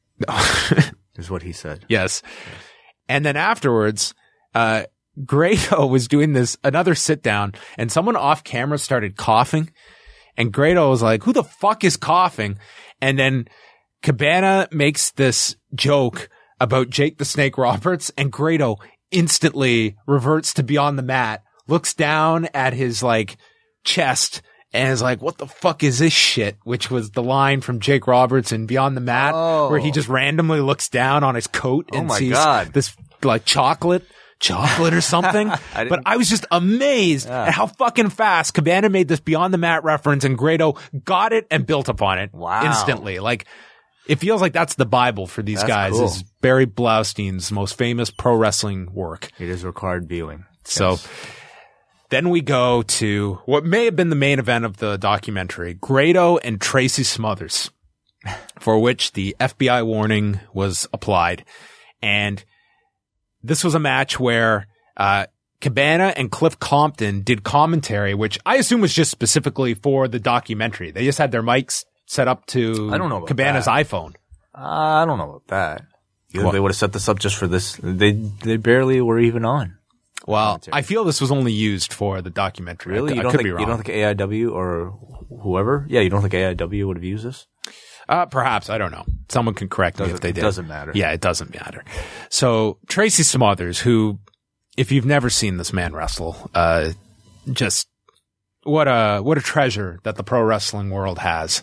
Is what he said. Yes. And then afterwards, Grado was doing another sit down, and someone off camera started coughing, and Grado was like, who the fuck is coughing? And then Cabana makes this joke about Jake the Snake Roberts, and Grado instantly reverts to Beyond the Mat, looks down at his like chest, and is like, what the fuck is this shit? Which was the line from Jake Roberts in Beyond the Mat, where he just randomly looks down on his coat and sees this like chocolate or something. But I was just amazed at how fucking fast Cabana made this Beyond the Mat reference, and Grado got it and built upon it instantly. Like, it feels like that's the Bible for these guys. Cool. Is Barry Blaustein's most famous pro wrestling work. It is required viewing. So then we go to what may have been the main event of the documentary, Grado and Tracy Smothers, for which the FBI warning was applied. And this was a match where Cabana and Cliff Compton did commentary, which I assume was just specifically for the documentary. They just had their mics set up to Cabana's iPhone. I don't know about that. They would have set this up just for this. They barely were even on. Well, commentary. I feel this was only used for the documentary. Really? I could be wrong. You don't think AIW or whoever? Yeah, you don't think AIW would have used this? Perhaps. I don't know. Someone can correct me if they did. It doesn't matter. Yeah, it doesn't matter. So Tracy Smothers, who, if you've never seen this man wrestle, just what a treasure that the pro wrestling world has.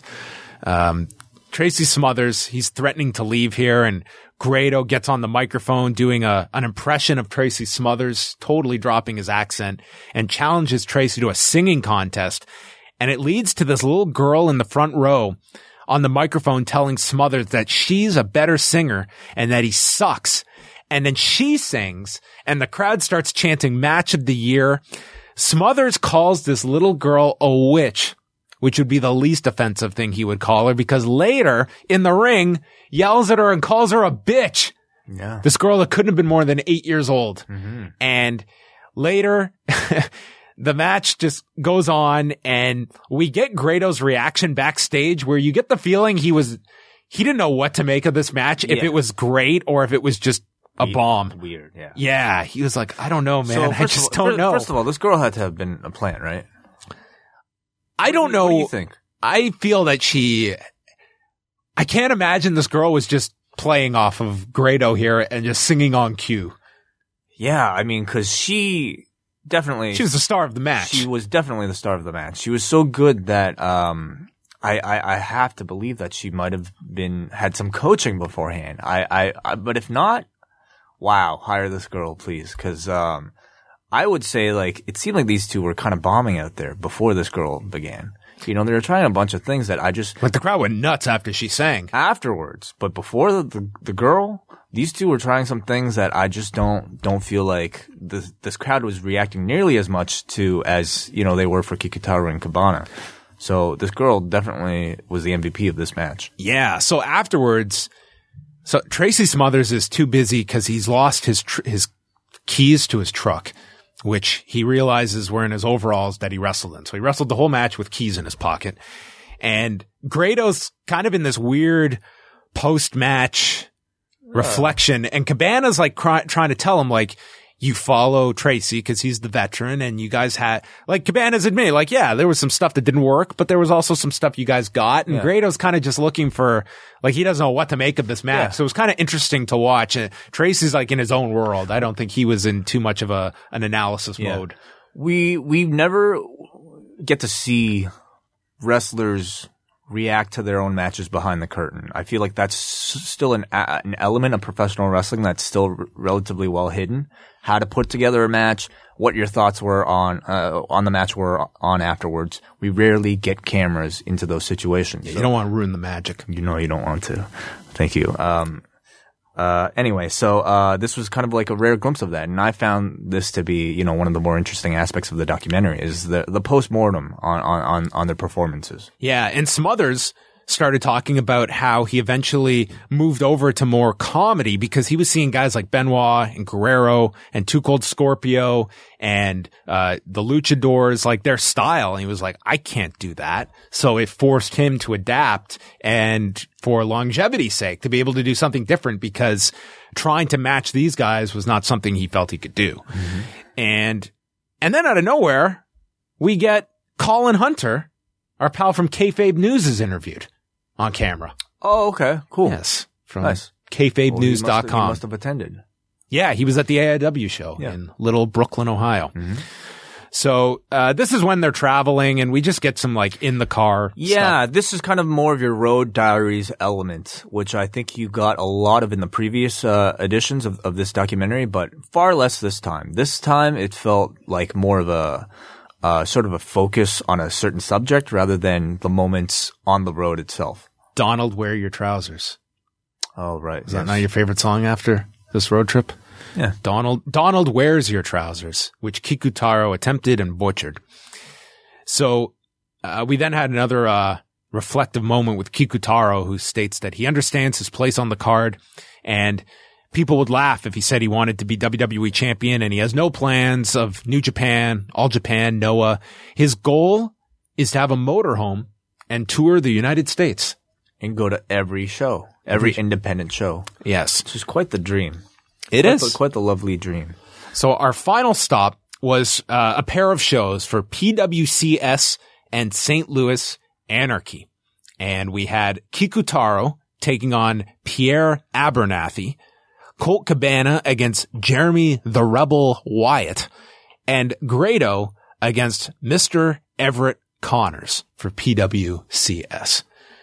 Tracy Smothers, he's threatening to leave here, and Grado gets on the microphone doing an impression of Tracy Smothers, totally dropping his accent, and challenges Tracy to a singing contest. And it leads to this little girl in the front row on the microphone telling Smothers that she's a better singer and that he sucks. And then she sings, and the crowd starts chanting Match of the Year. Smothers calls this little girl a witch, which would be the least offensive thing he would call her, because later in the ring yells at her and calls her a bitch. Yeah. This girl that couldn't have been more than 8 years old. Mm-hmm. And later the match just goes on, and we get Grado's reaction backstage, where you get the feeling he didn't know what to make of this match, if it was great or if it was just a bomb. Weird, yeah. Yeah, he was like, I don't know, man. I just don't know. First of all, this girl had to have been a plant, right? I don't know. What do you think? I feel that I can't imagine this girl was just playing off of Grado here and just singing on cue. Yeah, I mean, because she was the star of the match. She was definitely the star of the match. She was so good that I have to believe that she might have had some coaching beforehand. But if not, wow, hire this girl, please, because I would say, like, it seemed like these two were kind of bombing out there before this girl began. You know, they were trying a bunch of things that I just... Like, the crowd went nuts after she sang. Afterwards. But before the girl, these two were trying some things that I just don't feel like this crowd was reacting nearly as much to as, you know, they were for Kikutaro and Cabana. So this girl definitely was the MVP of this match. Yeah. So afterwards, Tracy Smothers is too busy because he's lost his keys to his truck, which he realizes were in his overalls that he wrestled in. So he wrestled the whole match with keys in his pocket. And Grado's kind of in this weird post-match reflection. And Cabana's like trying to tell him, like, you follow Tracy because he's the veteran, and you guys had, like, Cabana's admitting, like, yeah, there was some stuff that didn't work, but there was also some stuff you guys got. And Grado's kind of just looking for, like, he doesn't know what to make of this match. Yeah. So it was kind of interesting to watch. And Tracy's like in his own world. I don't think he was in too much of an analysis mode. We never get to see wrestlers react to their own matches behind the curtain. I feel like that's still an element of professional wrestling that's still relatively well hidden. How to put together a match, what your thoughts were on the match were on afterwards. We rarely get cameras into those situations. Yeah, you don't want to ruin the magic. You know you don't want to. Thank you. Anyway, so this was kind of like a rare glimpse of that, and I found this to be, you know, one of the more interesting aspects of the documentary is the post-mortem on their performances. Yeah, and Smothers started talking about how he eventually moved over to more comedy because he was seeing guys like Benoit and Guerrero and Too Cold Scorpio and the Luchadors, like their style. And he was like, I can't do that. So it forced him to adapt and for longevity's sake to be able to do something different because trying to match these guys was not something he felt he could do. Mm-hmm. And then out of nowhere, we get Colin Hunter, our pal from Kayfabe News, is interviewed on camera. Oh, okay. Cool. Yes. From nice. kayfabenews.com. He must have attended. Yeah, he was at the AIW show in Little Brooklyn, Ohio. Mm-hmm. So, this is when they're traveling and we just get some like in the car stuff. This is kind of more of your Road Diaries element, which I think you got a lot of in the previous editions of this documentary, but far less this time. This time it felt like more of a sort of a focus on a certain subject rather than the moments on the road itself. Donald, Wear Your Trousers. Oh, right. Is that not your favorite song after this road trip? Yeah. Donald Wears Your Trousers, which Kikutaro attempted and butchered. So, we then had another, reflective moment with Kikutaro, who states that he understands his place on the card and people would laugh if he said he wanted to be WWE champion and he has no plans of New Japan, All Japan, Noah. His goal is to have a motorhome and tour the United States. And go to every show, every independent show. Yes. Which is quite the dream. It is. Quite the lovely dream. So our final stop was a pair of shows for PWCS and St. Louis Anarchy. And we had Kikutaro taking on Pierre Abernathy, Colt Cabana against Jeremy the Rebel Wyatt, and Grado against Mr. Everett Connors for PWCS.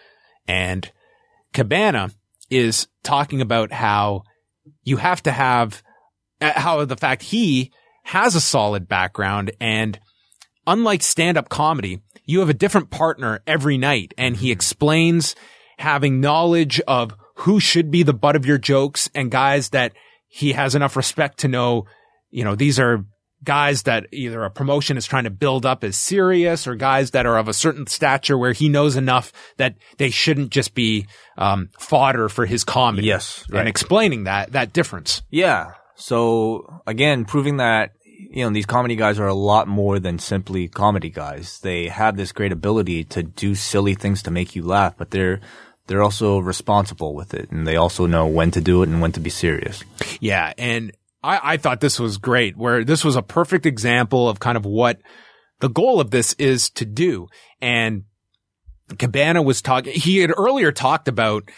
And Cabana is talking about how you have to have, how the fact he has a solid background and unlike stand-up comedy, you have a different partner every night. And he explains having knowledge of who should be the butt of your jokes and guys that he has enough respect to know, you know, these are guys that either a promotion is trying to build up as serious or guys that are of a certain stature where he knows enough that they shouldn't just be fodder for his comedy. Yes. Right. And explaining that difference. Yeah. So again, proving that, you know, these comedy guys are a lot more than simply comedy guys. They have this great ability to do silly things to make you laugh, but they're also responsible with it, and they also know when to do it and when to be serious. Yeah, and I thought this was great, where this was a perfect example of kind of what the goal of this is to do. And Cabana was talking, he had earlier talked about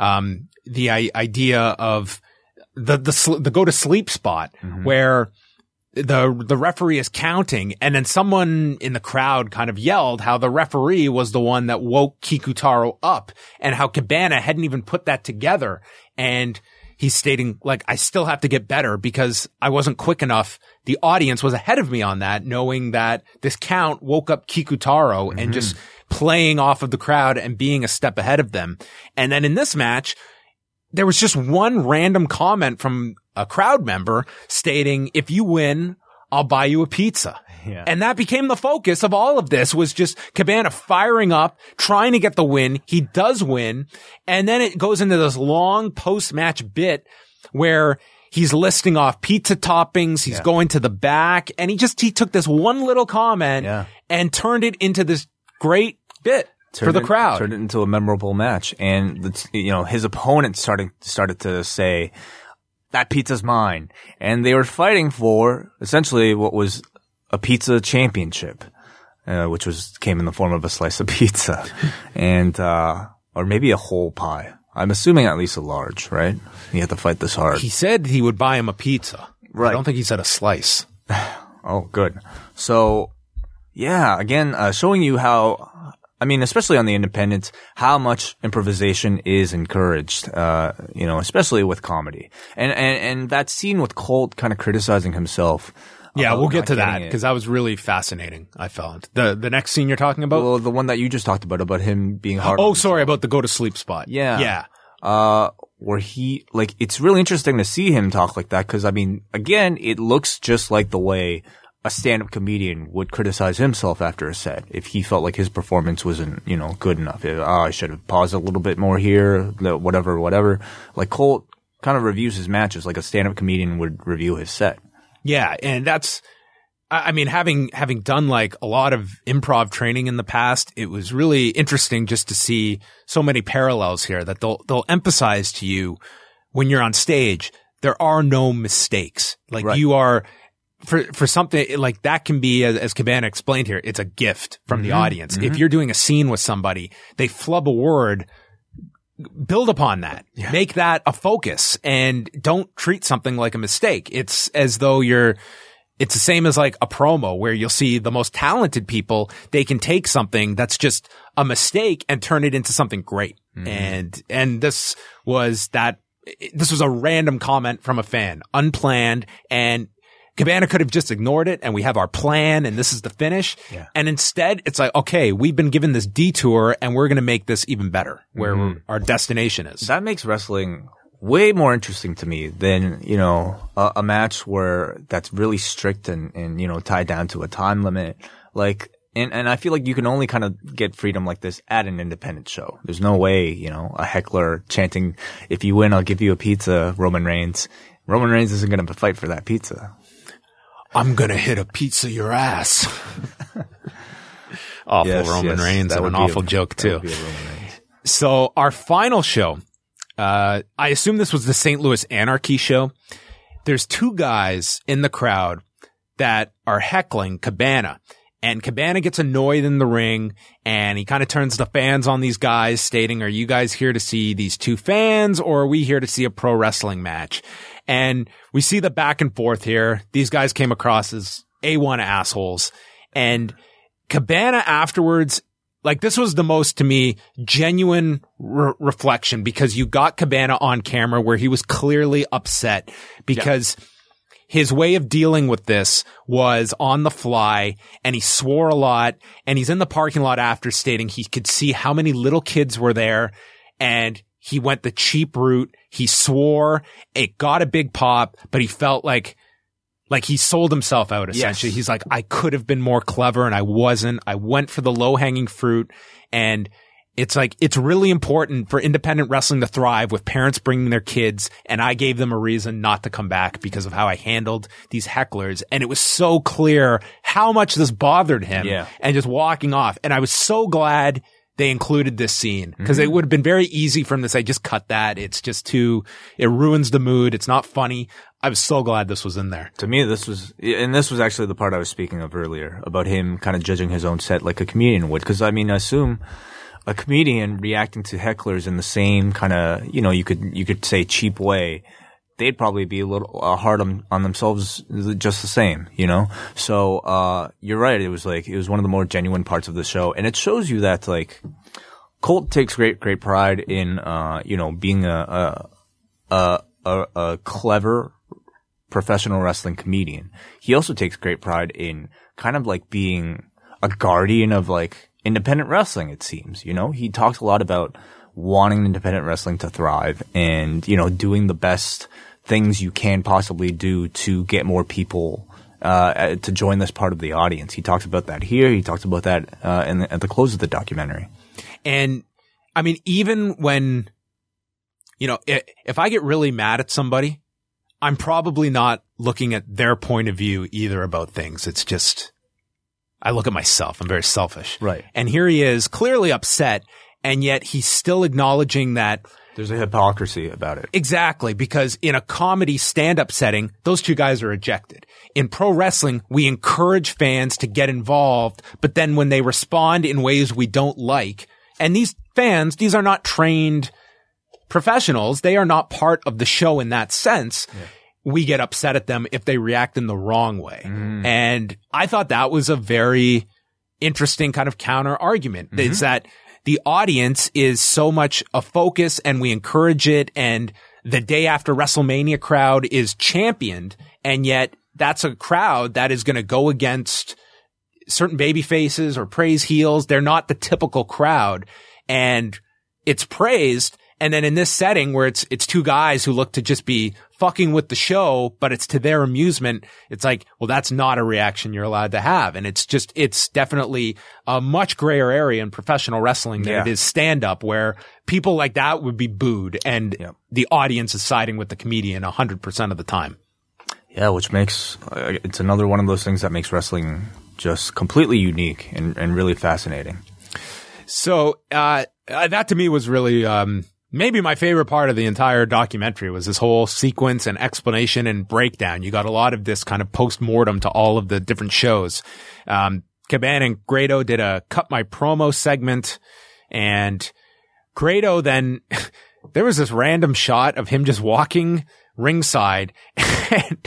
the idea of the go to sleep spot, where the referee is counting, and then someone in the crowd kind of yelled how the referee was the one that woke Kikutaro up, and how Cabana hadn't even put that together. And he's stating, like, I still have to get better because I wasn't quick enough. The audience was ahead of me on that, knowing that this count woke up Kikutaro and just playing off of the crowd and being a step ahead of them. And then in this match, there was just one random comment from a crowd member stating, if you win, I'll buy you a pizza. Yeah. And that became the focus of all of this, was just Cabana firing up, trying to get the win. He does win. And then it goes into this long post-match bit where he's listing off pizza toppings. He's going to the back, and he took this one little comment and turned it into this great bit for the crowd. Turned it into a memorable match. And his opponent started to say, that pizza's mine. And they were fighting for essentially what was a pizza championship, which came in the form of a slice of pizza and, or maybe a whole pie. I'm assuming at least a large, right? You have to fight this hard. He said he would buy him a pizza. Right. I don't think he said a slice. Oh, good. So, yeah, again, showing you how, I mean, especially on the independents, how much improvisation is encouraged, especially with comedy. And that scene with Colt kind of criticizing himself. Yeah, we'll get to that because that was really fascinating, I found. The next scene you're talking about? Well, the one that you just talked about him being hard. Oh, sorry, about the go to sleep spot. Yeah. Yeah. where he, like, it's really interesting to see him talk like that because, I mean, again, it looks just like the way a stand-up comedian would criticize himself after a set if he felt like his performance wasn't, you know, good enough. I should have paused a little bit more here, whatever. Like, Colt kind of reviews his matches like a stand-up comedian would review his set. Yeah, and that's, I mean, having done like a lot of improv training in the past, it was really interesting just to see so many parallels here that they'll emphasize to you when you're on stage, there are no mistakes. Like you are, for something like that can be, as Cabana explained here, it's a gift from the audience. If you're doing a scene with somebody, they flub a word, build upon that. Yeah. Make that a focus and don't treat something like a mistake. It's as though it's the same as like a promo where you'll see the most talented people, they can take something that's just a mistake and turn it into something great. And this was a random comment from a fan, unplanned, and Cabana could have just ignored it and we have our plan and this is the finish. Yeah. And instead it's like, okay, we've been given this detour and we're going to make this even better where our destination is. That makes wrestling way more interesting to me than, you know, a match where that's really strict and, you know, tied down to a time limit. Like, and I feel like you can only kind of get freedom like this at an independent show. There's no way, you know, a heckler chanting, if you win, I'll give you a pizza, Roman Reigns. Roman Reigns isn't going to fight for that pizza. I'm going to hit a pizza your ass. Awful Roman Reigns and an awful joke too. So our final show, I assume this was the St. Louis Anarchy show. There's two guys in the crowd that are heckling Cabana. And Cabana gets annoyed in the ring and he kind of turns the fans on these guys stating, are you guys here to see these two fans or are we here to see a pro wrestling match? And we see the back and forth here. These guys came across as A1 assholes. And Cabana afterwards, like this was the most, to me, genuine reflection because you got Cabana on camera where he was clearly upset because his way of dealing with this was on the fly and he swore a lot and he's in the parking lot after stating he could see how many little kids were there and he went the cheap route. He swore, it got a big pop, but he felt like he sold himself out essentially. Yes. He's like, I could have been more clever and I wasn't. I went for the low hanging fruit. And it's like, it's really important for independent wrestling to thrive with parents bringing their kids. And I gave them a reason not to come back because of how I handled these hecklers. And it was so clear how much this bothered him and just walking off. And I was so glad they included this scene because it would have been very easy for him to say, just cut that. It's just it ruins the mood. It's not funny. I was so glad this was in there. To me, this was actually the part I was speaking of earlier about him kind of judging his own set like a comedian would. Cause I mean, I assume a comedian reacting to hecklers in the same kind of, you know, you could say cheap way. They'd probably be a little hard on themselves just the same, you know? So, you're right. It was one of the more genuine parts of the show. And it shows you that, like, Colt takes great pride in, you know, being a clever professional wrestling comedian. He also takes great pride in kind of like being a guardian of like independent wrestling, it seems, you know? He talks a lot about wanting independent wrestling to thrive and, you know, doing the best things you can possibly do to get more people to join this part of the audience. He talks about that here. He talks about that at the close of the documentary. And I mean, even when, you know, if I get really mad at somebody, I'm probably not looking at their point of view either about things. It's just, I look at myself. I'm very selfish. Right. And here he is clearly upset. And yet he's still acknowledging that there's a hypocrisy about it. Exactly, because in a comedy stand-up setting, those two guys are ejected. In pro wrestling, we encourage fans to get involved, but then when they respond in ways we don't like, and these fans, these are not trained professionals, they are not part of the show in that sense. Yeah. We get upset at them if they react in the wrong way. And I thought that was a very interesting kind of counter argument. Is that the audience is so much a focus and we encourage it, and the day after WrestleMania crowd is championed, and yet that's a crowd that is going to go against certain baby faces or praise heels. They're not the typical crowd, and it's praised. And then in this setting where it's two guys who look to just be fucking with the show, but it's to their amusement, it's like, well, that's not a reaction you're allowed to have. And it's definitely a much grayer area in professional wrestling than it is stand-up, where people like that would be booed and the audience is siding with the comedian 100% of the time. Yeah, which makes it's another one of those things that makes wrestling just completely unique and really fascinating. So that to me was really maybe my favorite part of the entire documentary was this whole sequence and explanation and breakdown. You got a lot of this kind of post-mortem to all of the different shows. Cabana and Grado did a cut my promo segment, and Grado then there was this random shot of him just walking ringside and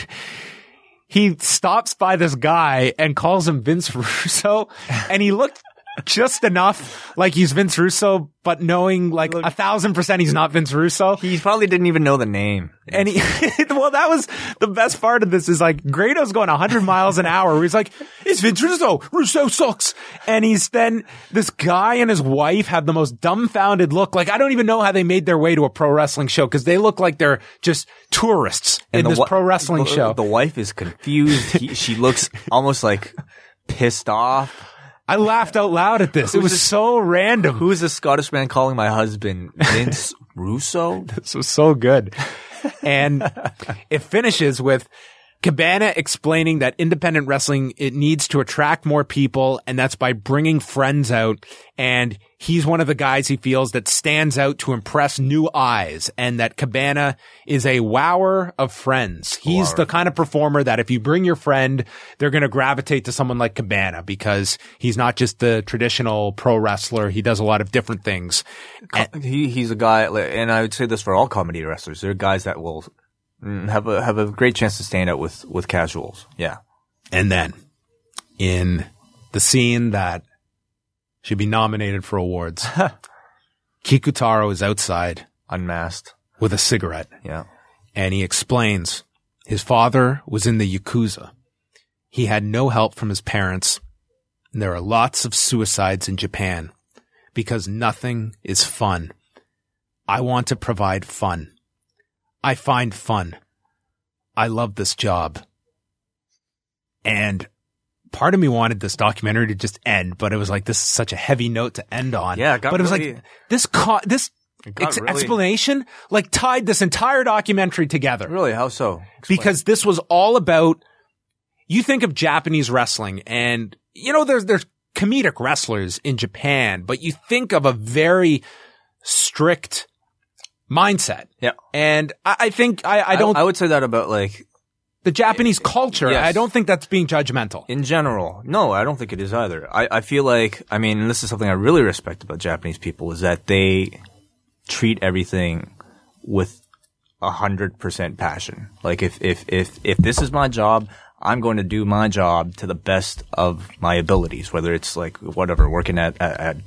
he stops by this guy and calls him Vince Russo, and he looked just enough like he's Vince Russo, but knowing like 1,000% he's not Vince Russo. He probably didn't even know the name. And well, that was the best part of this is like Grado's going 100 miles an hour where he's like, it's Vince Russo. Russo sucks. And then this guy and his wife have the most dumbfounded look. Like, I don't even know how they made their way to a pro wrestling show because they look like they're just tourists in this pro wrestling show. The wife is confused. She looks almost like pissed off. I laughed out loud at this. It was so random. Who is this Scottish man calling my husband Vince Russo? This was so good. And it finishes with Cabana explaining that independent wrestling, it needs to attract more people, and that's by bringing friends out. And he's one of the guys he feels that stands out to impress new eyes, and that Cabana is a wower of friends. He's the kind of performer that if you bring your friend, they're going to gravitate to someone like Cabana because he's not just the traditional pro wrestler. He does a lot of different things. He's a guy, and I would say this for all comedy wrestlers. They're guys that will have a great chance to stand out with casuals. Yeah. And then in the scene that should be nominated for awards, Kikutaro is outside unmasked with a cigarette. Yeah. And he explains his father was in the Yakuza. He had no help from his parents. And there are lots of suicides in Japan because nothing is fun. I want to provide fun. I find fun. I love this job. And part of me wanted this documentary to just end, but it was like, this is such a heavy note to end on. Yeah, but it was like, this explanation like tied this entire documentary together. Really? How so? Explain. Because this was all about, you think of Japanese wrestling and, you know, there's comedic wrestlers in Japan, but you think of a very strict mindset. Yeah. And I think I don't. I would say that about like the Japanese culture. Yes. I don't think that's being judgmental. In general. No, I don't think it is either. I feel like, I mean, and this is something I really respect about Japanese people is that they treat everything with 100% passion. Like if this is my job, I'm going to do my job to the best of my abilities, whether it's like whatever, working at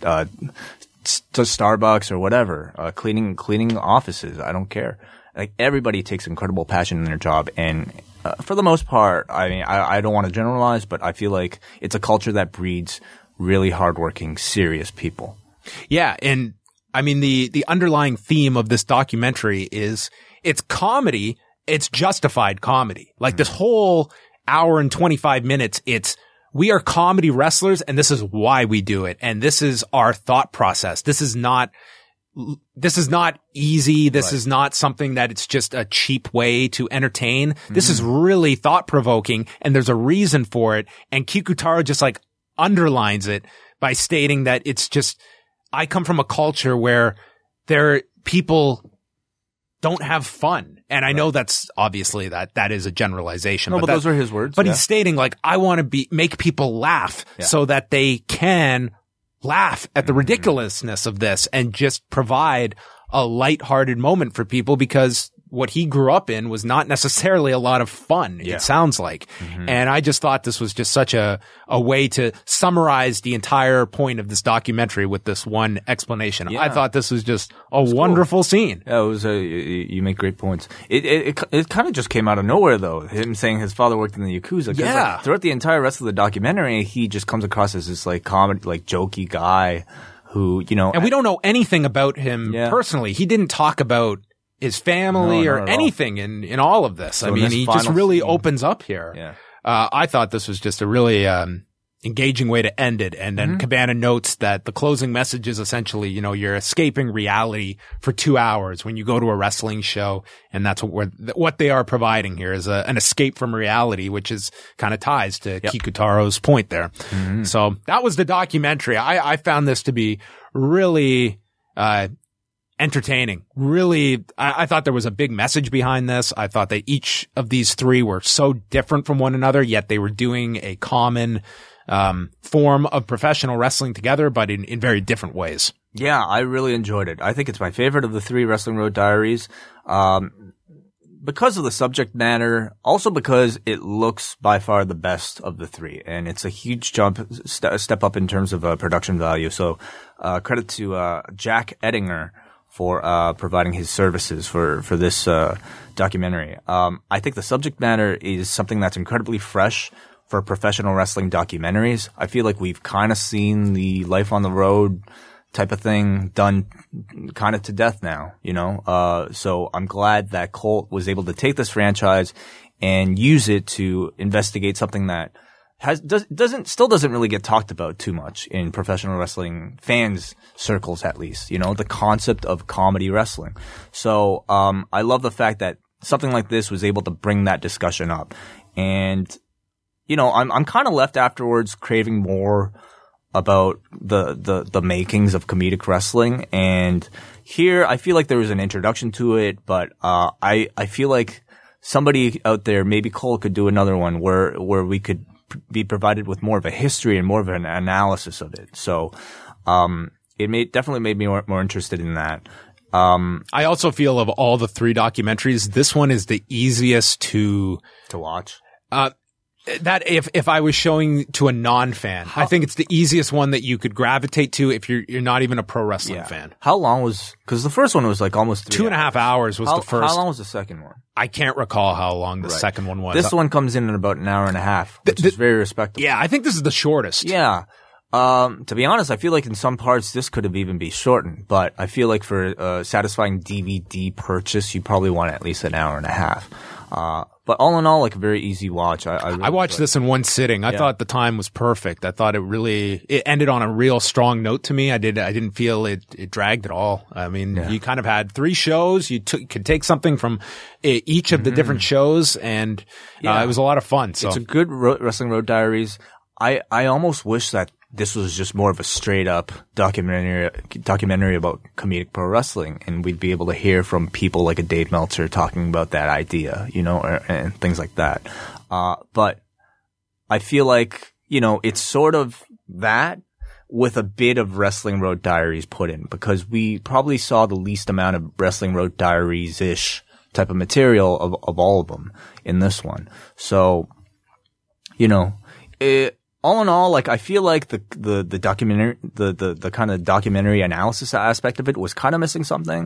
to Starbucks or whatever, cleaning offices. I don't care. Like everybody takes incredible passion in their job, and for the most part, I mean, I don't want to generalize, but I feel like it's a culture that breeds really hardworking, serious people. Yeah, and I mean the underlying theme of this documentary is it's comedy. It's justified comedy. Like this whole hour and 25 minutes, we are comedy wrestlers and this is why we do it. And this is our thought process. This is not easy. This is not something that it's just a cheap way to entertain. This is really thought provoking and there's a reason for it. And Kikutaro just like underlines it by stating that it's just, I come from a culture where people don't have fun. And I know that's obviously that is a generalization. No, but those are his words. But he's stating like, I want to make people laugh so that they can laugh at the ridiculousness of this and just provide a lighthearted moment for people because what he grew up in was not necessarily a lot of fun, it sounds like. And I just thought this was just such a way to summarize the entire point of this documentary with this one explanation. I thought this was just a wonderful scene. Yeah, it was you make great points. It kind of just came out of nowhere though, him saying his father worked in the Yakuza. Yeah. Like, throughout the entire rest of the documentary, he just comes across as this like comedy, like jokey guy who, you know, And we don't know anything about him personally. He didn't talk about his family or anything in all of this. So I mean, this he just final really scene- opens up here. Yeah. I thought this was just a really engaging way to end it. And then Cabana notes that the closing message is essentially, you know, you're escaping reality for 2 hours when you go to a wrestling show. And that's what they are providing here is an escape from reality, which is kind of ties to Kikutaro's point there. So that was the documentary. I found this to be really, entertaining. Really, I thought there was a big message behind this. I thought that each of these three were so different from one another, yet they were doing a common form of professional wrestling together, but in very different ways. Yeah, I really enjoyed it. I think it's my favorite of the three Wrestling Road Diaries. Because of the subject matter, also because it looks by far the best of the three, and it's a huge step up in terms of production value. So, credit to Jack Ettinger for providing his services for this documentary. I think the subject matter is something that's incredibly fresh for professional wrestling documentaries. I feel like we've kind of seen the life on the road type of thing done kind of to death now, you know? So I'm glad that Colt was able to take this franchise and use it to investigate something that still doesn't really get talked about too much in professional wrestling fans circles, at least, you know, the concept of comedy wrestling. So, I love the fact that something like this was able to bring that discussion up. And, you know, I'm kind of left afterwards craving more about the makings of comedic wrestling. And here I feel like there was an introduction to it, but, I feel like somebody out there, maybe Cole could do another one where we could be provided with more of a history and more of an analysis of it. So, it definitely made me more interested in that. I also feel of all the three documentaries, this one is the easiest to watch. That if I was showing to a non-fan, I think it's the easiest one that you could gravitate to if you're not even a pro wrestling fan. How long because the first one was like almost 2.5 hours was the first. How long was the second one? I can't recall how long the second one was. This one comes in at about an hour and a half, which is very respectable. Yeah, I think this is the shortest. Yeah. To be honest, I feel like in some parts this could have even been shortened, but I feel like for a satisfying DVD purchase, you probably want at least an hour and a half. But all in all, like a very easy watch. I watched this in one sitting. I thought the time was perfect. I thought it ended on a real strong note to me. I didn't feel it dragged at all. I mean, you kind of had three shows. You could take something from each of the different shows, and it was a lot of fun. So it's a good Wrestling Road Diaries. I almost wish that this was just more of a straight up documentary about comedic pro wrestling, and we'd be able to hear from people like a Dave Meltzer talking about that idea, you know, and things like that. But I feel like, you know, it's sort of that with a bit of Wrestling Road Diaries put in, because we probably saw the least amount of Wrestling Road Diaries-ish type of material of all of them in this one. So, you know, all in all, like, I feel like the documentary, the kind of documentary analysis aspect of it was kind of missing something.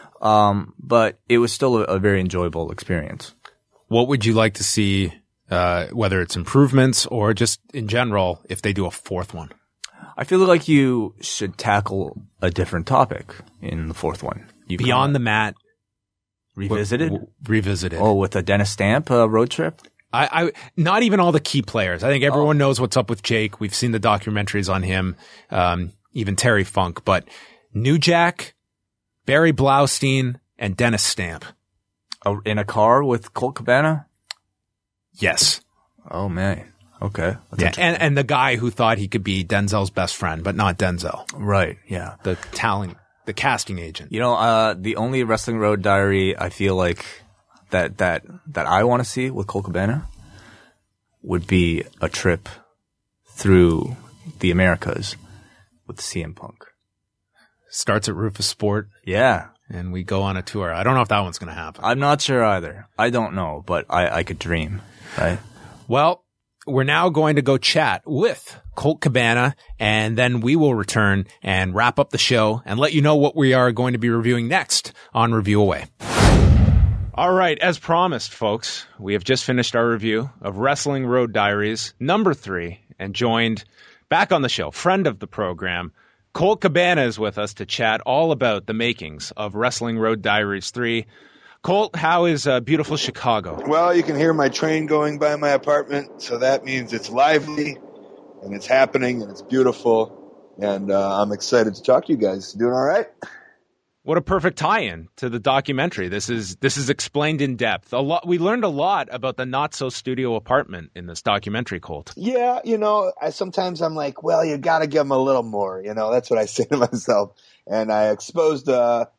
But it was still a very enjoyable experience. What would you like to see, whether it's improvements or just in general, if they do a fourth one? I feel like you should tackle a different topic in the fourth one. Beyond the Mat. Revisited? Revisited. Oh, with the Dennis Stamp road trip? I not even all the key players. I think everyone knows what's up with Jake. We've seen the documentaries on him, even Terry Funk. But New Jack, Barry Blaustein, and Dennis Stamp. Oh, in a car with Colt Cabana? Yes. Oh, man. Okay. Yeah, and the guy who thought he could be Denzel's best friend, but not Denzel. Right, yeah. The casting agent. You know, the only Wrestling Road Diary I feel like that I want to see with Colt Cabana would be a trip through the Americas with CM Punk. Starts at Rufus Sport. Yeah. And we go on a tour. I don't know if that one's going to happen. I'm not sure either. I don't know, but I could dream, right? Well, we're now going to go chat with Colt Cabana, and then we will return and wrap up the show and let you know what we are going to be reviewing next on Review Away. All right, as promised, folks, we have just finished our review of Wrestling Road Diaries number 3 and joined back on the show, friend of the program, Colt Cabana is with us to chat all about the makings of Wrestling Road Diaries 3. Colt, how is beautiful Chicago? Well, you can hear my train going by my apartment, so that means it's lively, and it's happening, and it's beautiful, and I'm excited to talk to you guys. Doing all right? What a perfect tie-in to the documentary. This is explained in depth. We learned a lot about the not-so-studio apartment in this documentary, Colt. Yeah, sometimes I'm like, well, you got to give them a little more. That's what I say to myself. And I exposed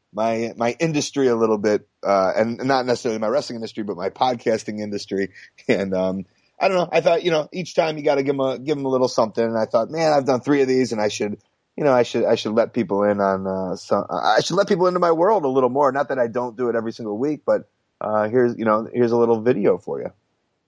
my industry a little bit, and not necessarily my wrestling industry, but my podcasting industry. And I don't know. I thought, each time you got to give them a little something. And I thought, man, I've done 3 of these, and I should let people in on I should let people into my world a little more. Not that I don't do it every single week, but here's a little video for you.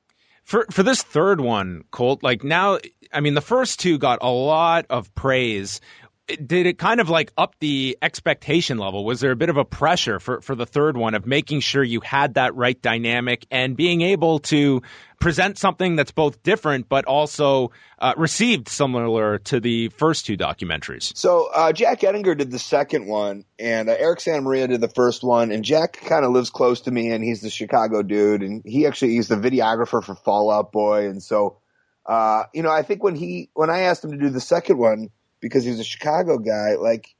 For this third one, Colt, the first 2 got a lot of praise. Did it kind of up the expectation level? Was there a bit of a pressure for the third one of making sure you had that right dynamic and being able to present something that's both different but also received similar to the first 2 documentaries? So Jack Ettinger did the second one, and Eric Santa Maria did the first one, and Jack kind of lives close to me, and he's the Chicago dude, and he's the videographer for Fall Out Boy, and so I think when I asked him to do the second one, because he's a Chicago guy,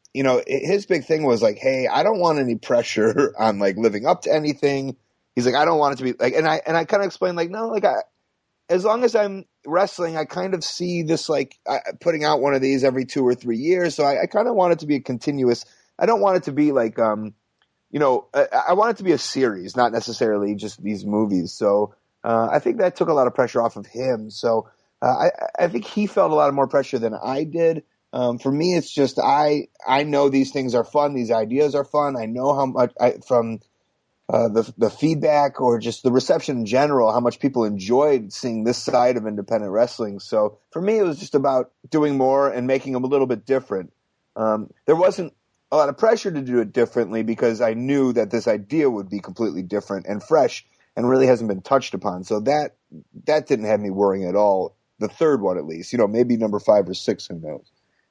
his big thing was hey, I don't want any pressure on living up to anything. He's I don't want it to be and I kind of explained no, as long as I'm wrestling, I kind of see this putting out one of these every 2 or 3 years. So I kind of want it to be a continuous. I don't want it to be I want it to be a series, not necessarily just these movies. So I think that took a lot of pressure off of him. So I think he felt a lot more pressure than I did. For me, it's just I know these things are fun. These ideas are fun. I know how much from the feedback or just the reception in general, how much people enjoyed seeing this side of independent wrestling. So for me, it was just about doing more and making them a little bit different. There wasn't a lot of pressure to do it differently because I knew that this idea would be completely different and fresh and really hasn't been touched upon. So that didn't have me worrying at all. The third one, at least, maybe number 5 or 6, who knows?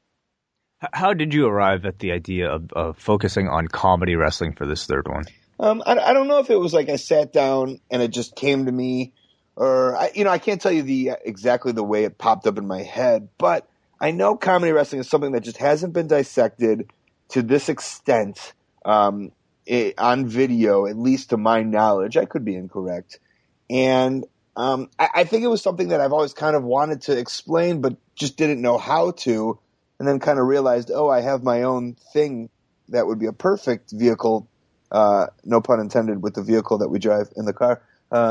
How did you arrive at the idea of focusing on comedy wrestling for this third one? I don't know if it was I sat down and it just came to me, or I can't tell you exactly the way it popped up in my head, but I know comedy wrestling is something that just hasn't been dissected to this extent on video, at least to my knowledge. I could be incorrect, and I think it was something that I've always kind of wanted to explain, but just didn't know how to. And then kind of realized, I have my own thing that would be a perfect vehicle, no pun intended, with the vehicle that we drive in the car,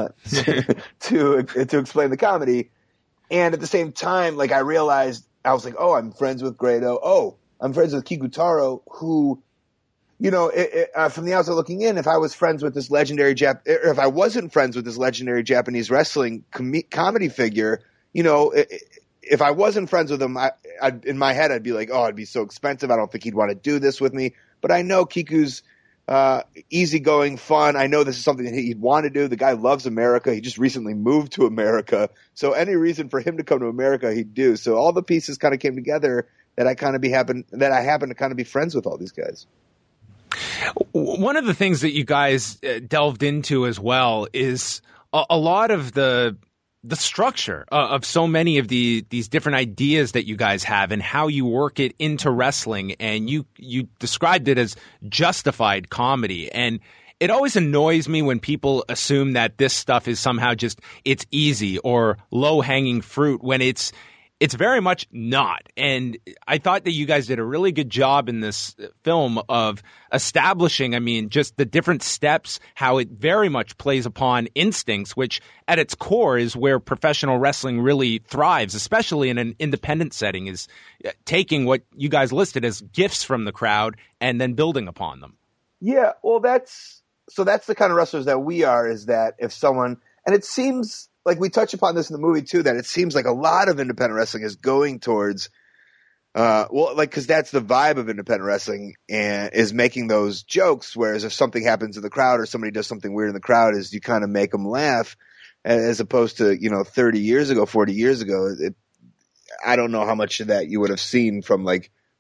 to explain the comedy. And at the same time, I realized, I was I'm friends with Grado. I'm friends with Kikutaro, who, from the outside looking in, if I was friends with this legendary if I wasn't friends with this legendary Japanese wrestling comedy figure, if I wasn't friends with him, in my head, I'd be it'd be so expensive. I don't think he'd want to do this with me. But I know Kiku's easygoing, fun. I know this is something that he'd want to do. The guy loves America. He just recently moved to America. So any reason for him to come to America, he'd do. So all the pieces kind of came together that I happen to kind of be friends with all these guys. One of the things that you guys delved into as well is a lot of the structure of so many of these different ideas that you guys have and how you work it into wrestling. And you described it as justified comedy. And it always annoys me when people assume that this stuff is somehow it's easy or low hanging fruit when it's very much not. And I thought that you guys did a really good job in this film of establishing, just the different steps, how it very much plays upon instincts, which at its core is where professional wrestling really thrives, especially in an independent setting, is taking what you guys listed as gifts from the crowd and then building upon them. Yeah, well, that's the kind of wrestlers that we are, is that if someone, and it seems we touch upon this in the movie too, that it seems like a lot of independent wrestling is going towards, because that's the vibe of independent wrestling, and is making those jokes. Whereas if something happens in the crowd or somebody does something weird in the crowd, is you kind of make them laugh, as opposed to 30 years ago, 40 years ago. I don't know how much of that you would have seen from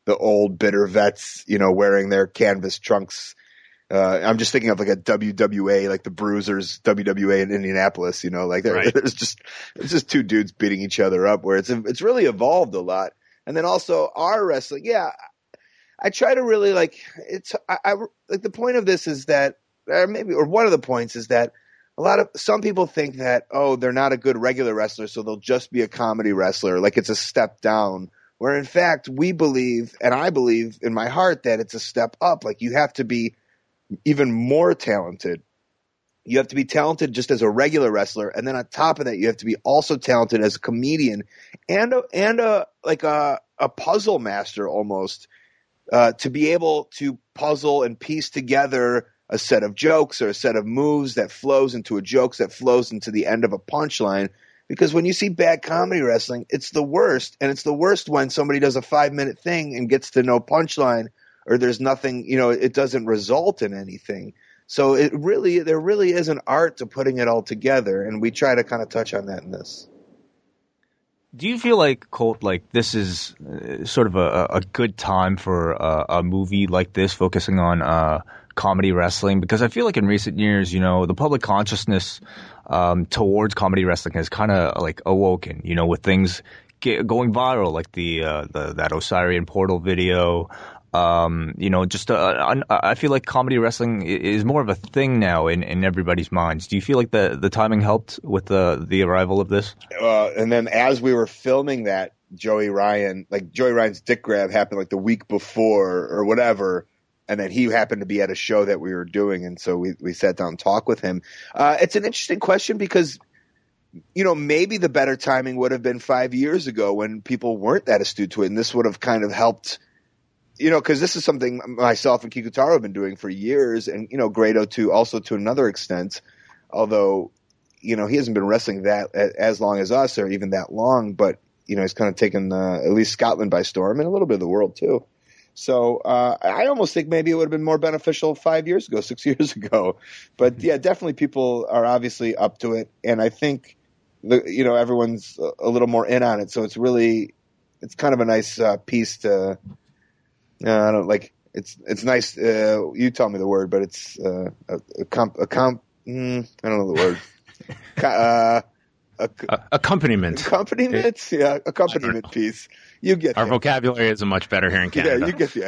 the old bitter vets, wearing their canvas trunks. I'm just thinking of like a WWA, like the Bruisers WWA in Indianapolis, there's just two dudes beating each other up, where it's really evolved a lot. And then also our wrestling. Yeah. I try to really like the point of this is that, or one of the points is that some people think that, they're not a good regular wrestler, so they'll just be a comedy wrestler. Like it's a step down, where in fact we believe, and I believe in my heart, that it's a step up. Like you have to be even more talented. You have to be talented just as a regular wrestler, and then on top of that, you have to be also talented as a comedian and a puzzle master almost, to be able to puzzle and piece together a set of jokes or a set of moves that flows into a joke that flows into the end of a punchline. Because when you see bad comedy wrestling, it's the worst, and it's the worst when somebody does a 5-minute thing and gets to no punchline, or there's nothing, it doesn't result in anything. So there really is an art to putting it all together, and we try to kind of touch on that in this. Do you feel like, Colt, like this is sort of a good time for a movie like this focusing on comedy wrestling? Because I feel like in recent years, the public consciousness towards comedy wrestling has kind of like awoken, with things going viral, like that Osirian Portal video. I feel like comedy wrestling is more of a thing now in everybody's minds. Do you feel like the timing helped with the arrival of this? And then as we were filming that, Joey Ryan's dick grab happened like the week before or whatever. And then he happened to be at a show that we were doing. And so we sat down and talked with him. It's an interesting question because, maybe the better timing would have been 5 years ago when people weren't that astute to it. And this would have kind of helped, because this is something myself and Kikutaro have been doing for years, and Grado too, also to another extent. Although, he hasn't been wrestling that as long as us, or even that long. But he's kind of taken at least Scotland by storm, and a little bit of the world too. So I almost think maybe it would have been more beneficial 5 years ago, 6 years ago. But yeah, definitely people are obviously up to it, and I think everyone's a little more in on it. So it's kind of a nice piece to. I don't like it's nice. You tell me the word, but it's I don't know the word. Accompaniment. Accompaniment, yeah, accompaniment piece. You get our vocabulary isn't much better here in Canada. Yeah, you get the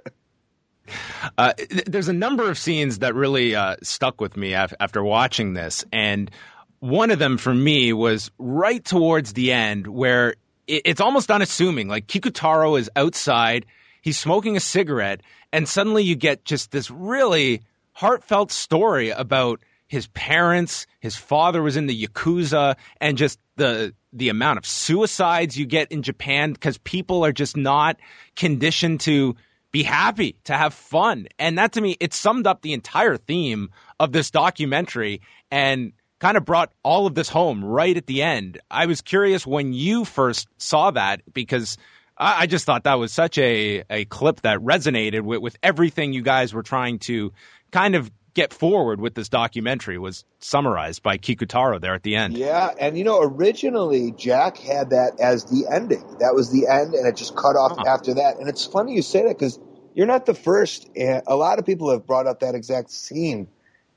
idea. There's a number of scenes that really stuck with me after watching this, and one of them for me was right towards the end where it's almost unassuming. Like Kikutaro is outside. He's smoking a cigarette, and suddenly you get just this really heartfelt story about his parents. His father was in the Yakuza, and just the amount of suicides you get in Japan because people are just not conditioned to be happy, to have fun. And that, to me, it summed up the entire theme of this documentary and kind of brought all of this home right at the end. I was curious when you first saw that, because I just thought that was such a clip that resonated with everything you guys were trying to kind of get forward with this documentary, was summarized by Kikutaro there at the end. Yeah, and originally Jack had that as the ending. That was the end, and it just cut off after that. And it's funny you say that because you're not the first. And a lot of people have brought up that exact scene.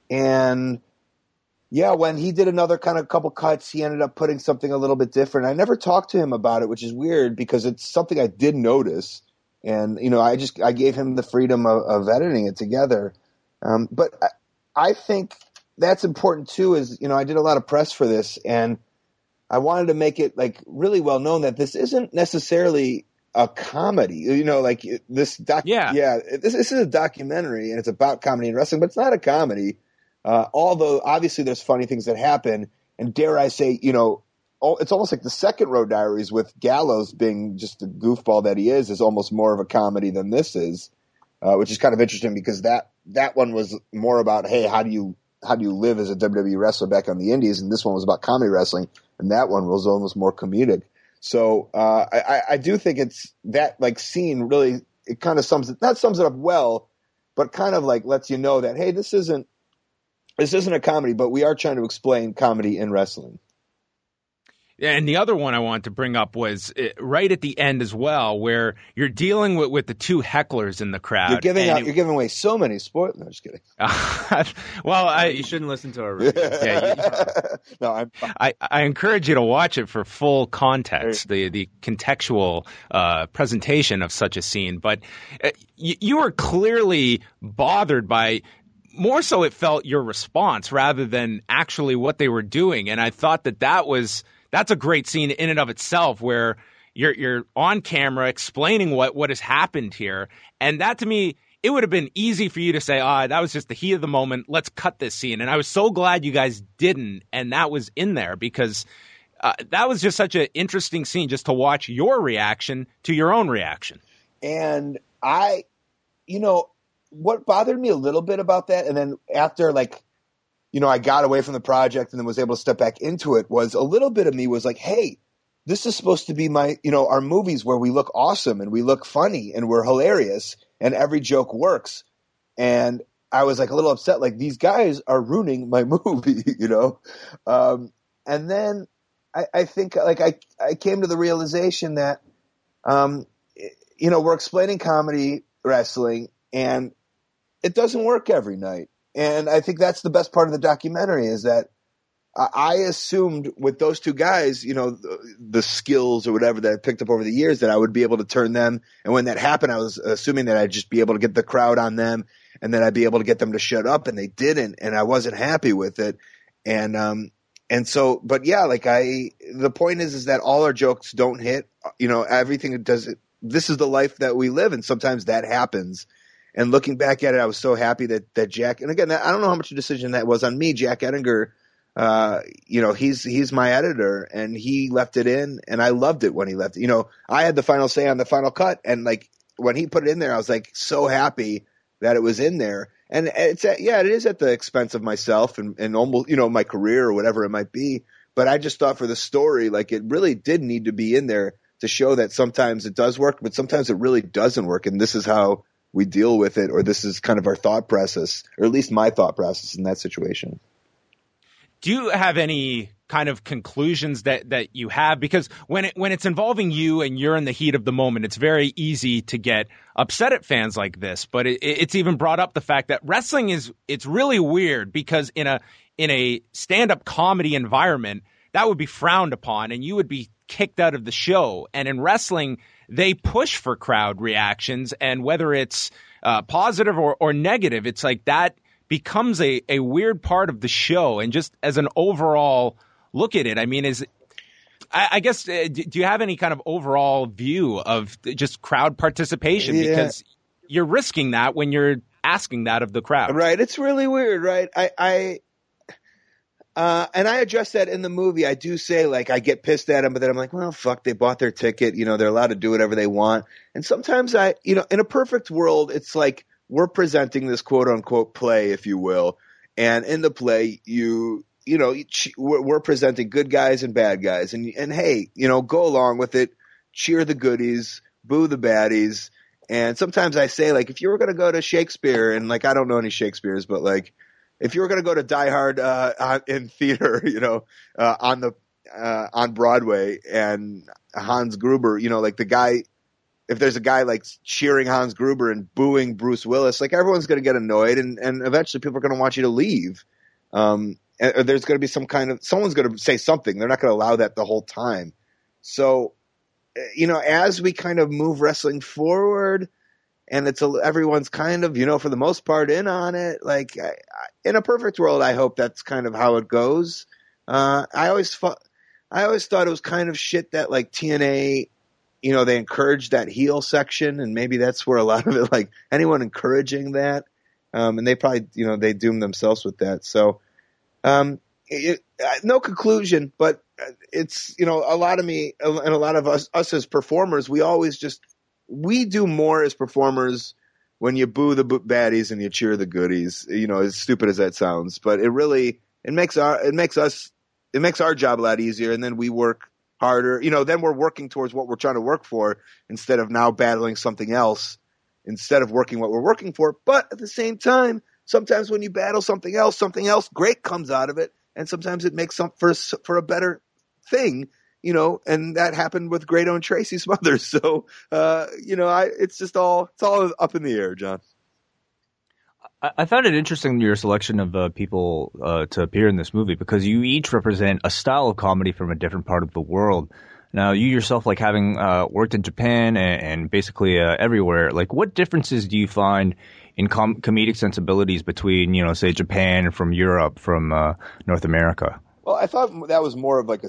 And yeah, when he did another kind of couple cuts, he ended up putting something a little bit different. I never talked to him about it, which is weird because it's something I did notice. And, I gave him the freedom of editing it together. But I think that's important too is, I did a lot of press for this, and I wanted to make it like really well known that this isn't necessarily a comedy, this this is a documentary and it's about comedy and wrestling, but it's not a comedy. Although obviously there's funny things that happen, and dare I say, it's almost like the Second Row Diaries with Gallows being just the goofball that he is almost more of a comedy than this is, which is kind of interesting because that one was more about, hey, how do you live as a WWE wrestler back on the Indies, and this one was about comedy wrestling, and that one was almost more comedic. So I do think it's that like scene really, it kind of sums it up well, but kind of like lets you know that, hey, this isn't a comedy, but we are trying to explain comedy in wrestling. And the other one I wanted to bring up was right at the end as well, where you're dealing with the two hecklers in the crowd. You're giving away so many spoilers. No, just kidding. Well, you shouldn't listen to our review. No, I encourage you to watch it for full context, the contextual presentation of such a scene. But you were clearly bothered by. More so, it felt your response rather than actually what they were doing, and I thought that's a great scene in and of itself, where you're on camera explaining what has happened here, and that to me, it would have been easy for you to say, that was just the heat of the moment. Let's cut this scene, and I was so glad you guys didn't, and that was in there because that was just such an interesting scene just to watch your reaction to your own reaction. And what bothered me a little bit about that, and then after I got away from the project and then was able to step back into it, was a little bit of me was like, hey, this is supposed to be our movies where we look awesome and we look funny and we're hilarious and every joke works. And I was like a little upset, like these guys are ruining my movie, and then I think I came to the realization that, we're explaining comedy wrestling and it doesn't work every night. And I think that's the best part of the documentary is that I assumed with those two guys, the skills or whatever that I picked up over the years that I would be able to turn them. And when that happened, I was assuming that I'd just be able to get the crowd on them and then I'd be able to get them to shut up, and they didn't. And I wasn't happy with it. And so, but yeah, the point is that all our jokes don't hit, everything does it. This is the life that we live. And sometimes that happens. And looking back at it, I was so happy that Jack, and again, I don't know how much of a decision that was on me. Jack Ettinger, he's my editor, and he left it in, and I loved it when he left it. I had the final say on the final cut, and when he put it in there, I was so happy that it was in there. And it is at the expense of myself and almost, my career or whatever it might be. But I just thought for the story, it really did need to be in there to show that sometimes it does work, but sometimes it really doesn't work. And this is how we deal with it, or this is kind of our thought process, or at least my thought process in that situation. Do you have any kind of conclusions that you have? Because when it's involving you and you're in the heat of the moment, it's very easy to get upset at fans like this. But it's even brought up the fact that wrestling it's really weird because in a stand-up comedy environment, that would be frowned upon and you would be kicked out of the show. And in wrestling, they push for crowd reactions, and whether it's positive or negative, it's like that becomes a weird part of the show. And just as an overall look at it, I mean, I guess, do you have any kind of overall view of just crowd participation? Yeah. Because you're risking that when you're asking that of the crowd. Right. It's really weird, right? And I address that in the movie. I do say, I get pissed at them, but then I'm like, well, fuck, they bought their ticket. They're allowed to do whatever they want. And sometimes in a perfect world, it's like we're presenting this quote unquote play, if you will. And in the play, we're presenting good guys and bad guys. And hey, go along with it. Cheer the goodies, boo the baddies. And sometimes I say, if you were going to go to Shakespeare, and I don't know any Shakespeare's, but if you were going to go to Die Hard in theater, on Broadway, and Hans Gruber, the guy, if there's a guy cheering Hans Gruber and booing Bruce Willis, everyone's going to get annoyed, and eventually people are going to want you to leave. And there's going to be someone's going to say something. They're not going to allow that the whole time. So, as we kind of move wrestling forward, and everyone's kind of, for the most part in on it. In a perfect world, I hope that's kind of how it goes. I always thought it was kind of shit that TNA, they encouraged that heel section, and maybe that's where a lot of it, anyone encouraging that, and they probably, they doomed themselves with that. So, no conclusion, but it's, a lot of me and a lot of us as performers, we do more as performers when you boo the baddies and you cheer the goodies, as stupid as that sounds, but it makes our job a lot easier. And then we work harder, then we're working towards what we're trying to work for instead of now battling something else, instead of working what we're working for. But at the same time, sometimes when you battle something else great comes out of it. And sometimes it makes for a better thing. you know, and that happened with Grado and Tracy Smothers. So, you know, it's all up in the air, John. I found it interesting, your selection of people to appear in this movie, because you each represent a style of comedy from a different part of the world. Now, you yourself, like having worked in Japan and basically everywhere, like what differences do you find in comedic sensibilities between, you know, say Japan and from Europe, from North America? Well, I thought that was more of like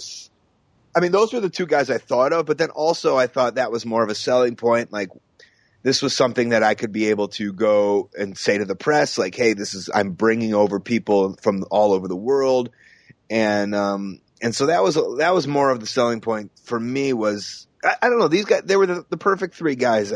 I mean, those were the two guys I thought of, but then also I thought that was more of a selling point. Like, this was something that I could be able to go and say to the press, like, hey, I'm bringing over people from all over the world. And so that was more of the selling point for me. Was I don't know, these guys, they were the perfect three guys.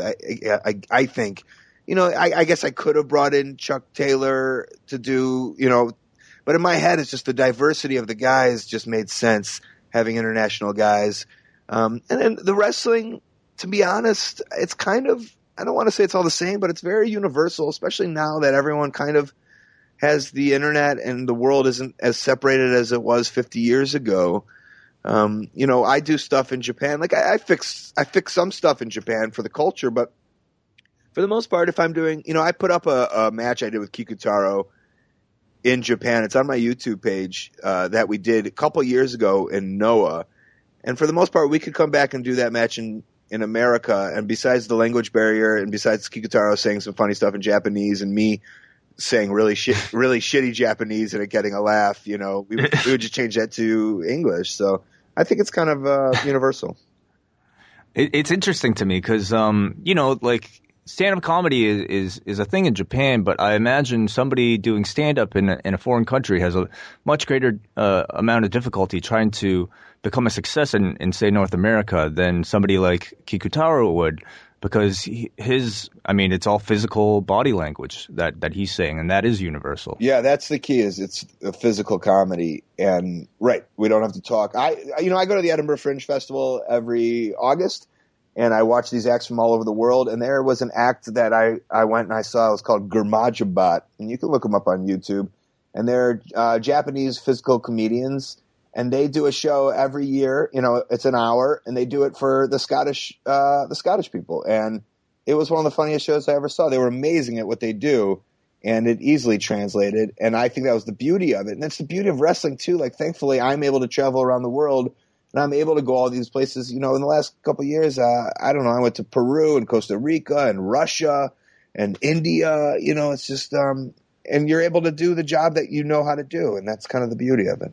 I think, you know, I guess I could have brought in Chuck Taylor to do, you know, but in my head, it's just the diversity of the guys just made sense, having international guys. And then the wrestling, to be honest, it's kind of, I don't want to say it's all the same, but it's very universal, especially now that everyone kind of has the internet and the world isn't as separated as it was 50 years ago. You know, I do stuff in Japan. Like I fix some stuff in Japan for the culture, but for the most part, if I'm doing, you know, I put up a match I did with Kikutaro in Japan. It's on my YouTube page that we did a couple years ago in Noah. And for the most part, we could come back and do that match in America, and besides the language barrier, and besides Kikutaro saying some funny stuff in Japanese, and me saying really shitty Japanese and it getting a laugh, you know, we would just change that to English. So I think it's kind of universal. It's interesting to me because, you know, like stand-up comedy is a thing in Japan, but I imagine somebody doing stand-up in a foreign country has a much greater amount of difficulty trying to become a success in say North America than somebody like Kikutaro would, because it's all physical body language that he's saying, and that is universal. Yeah, that's the key, is it's a physical comedy. And right, we don't have to talk. I go to the Edinburgh Fringe Festival every August, and I watch these acts from all over the world. And there was an act that I went and I saw. It was called Gurmajabat, and you can look them up on YouTube. And they're Japanese physical comedians, and they do a show every year. You know, it's an hour, and they do it for the Scottish people. And it was one of the funniest shows I ever saw. They were amazing at what they do, and it easily translated. And I think that was the beauty of it. And that's the beauty of wrestling too. Like, thankfully, I'm able to travel around the world, and I'm able to go all these places. You know, in the last couple of years, I don't know, I went to Peru and Costa Rica and Russia and India. You know, it's just and you're able to do the job that you know how to do, and that's kind of the beauty of it.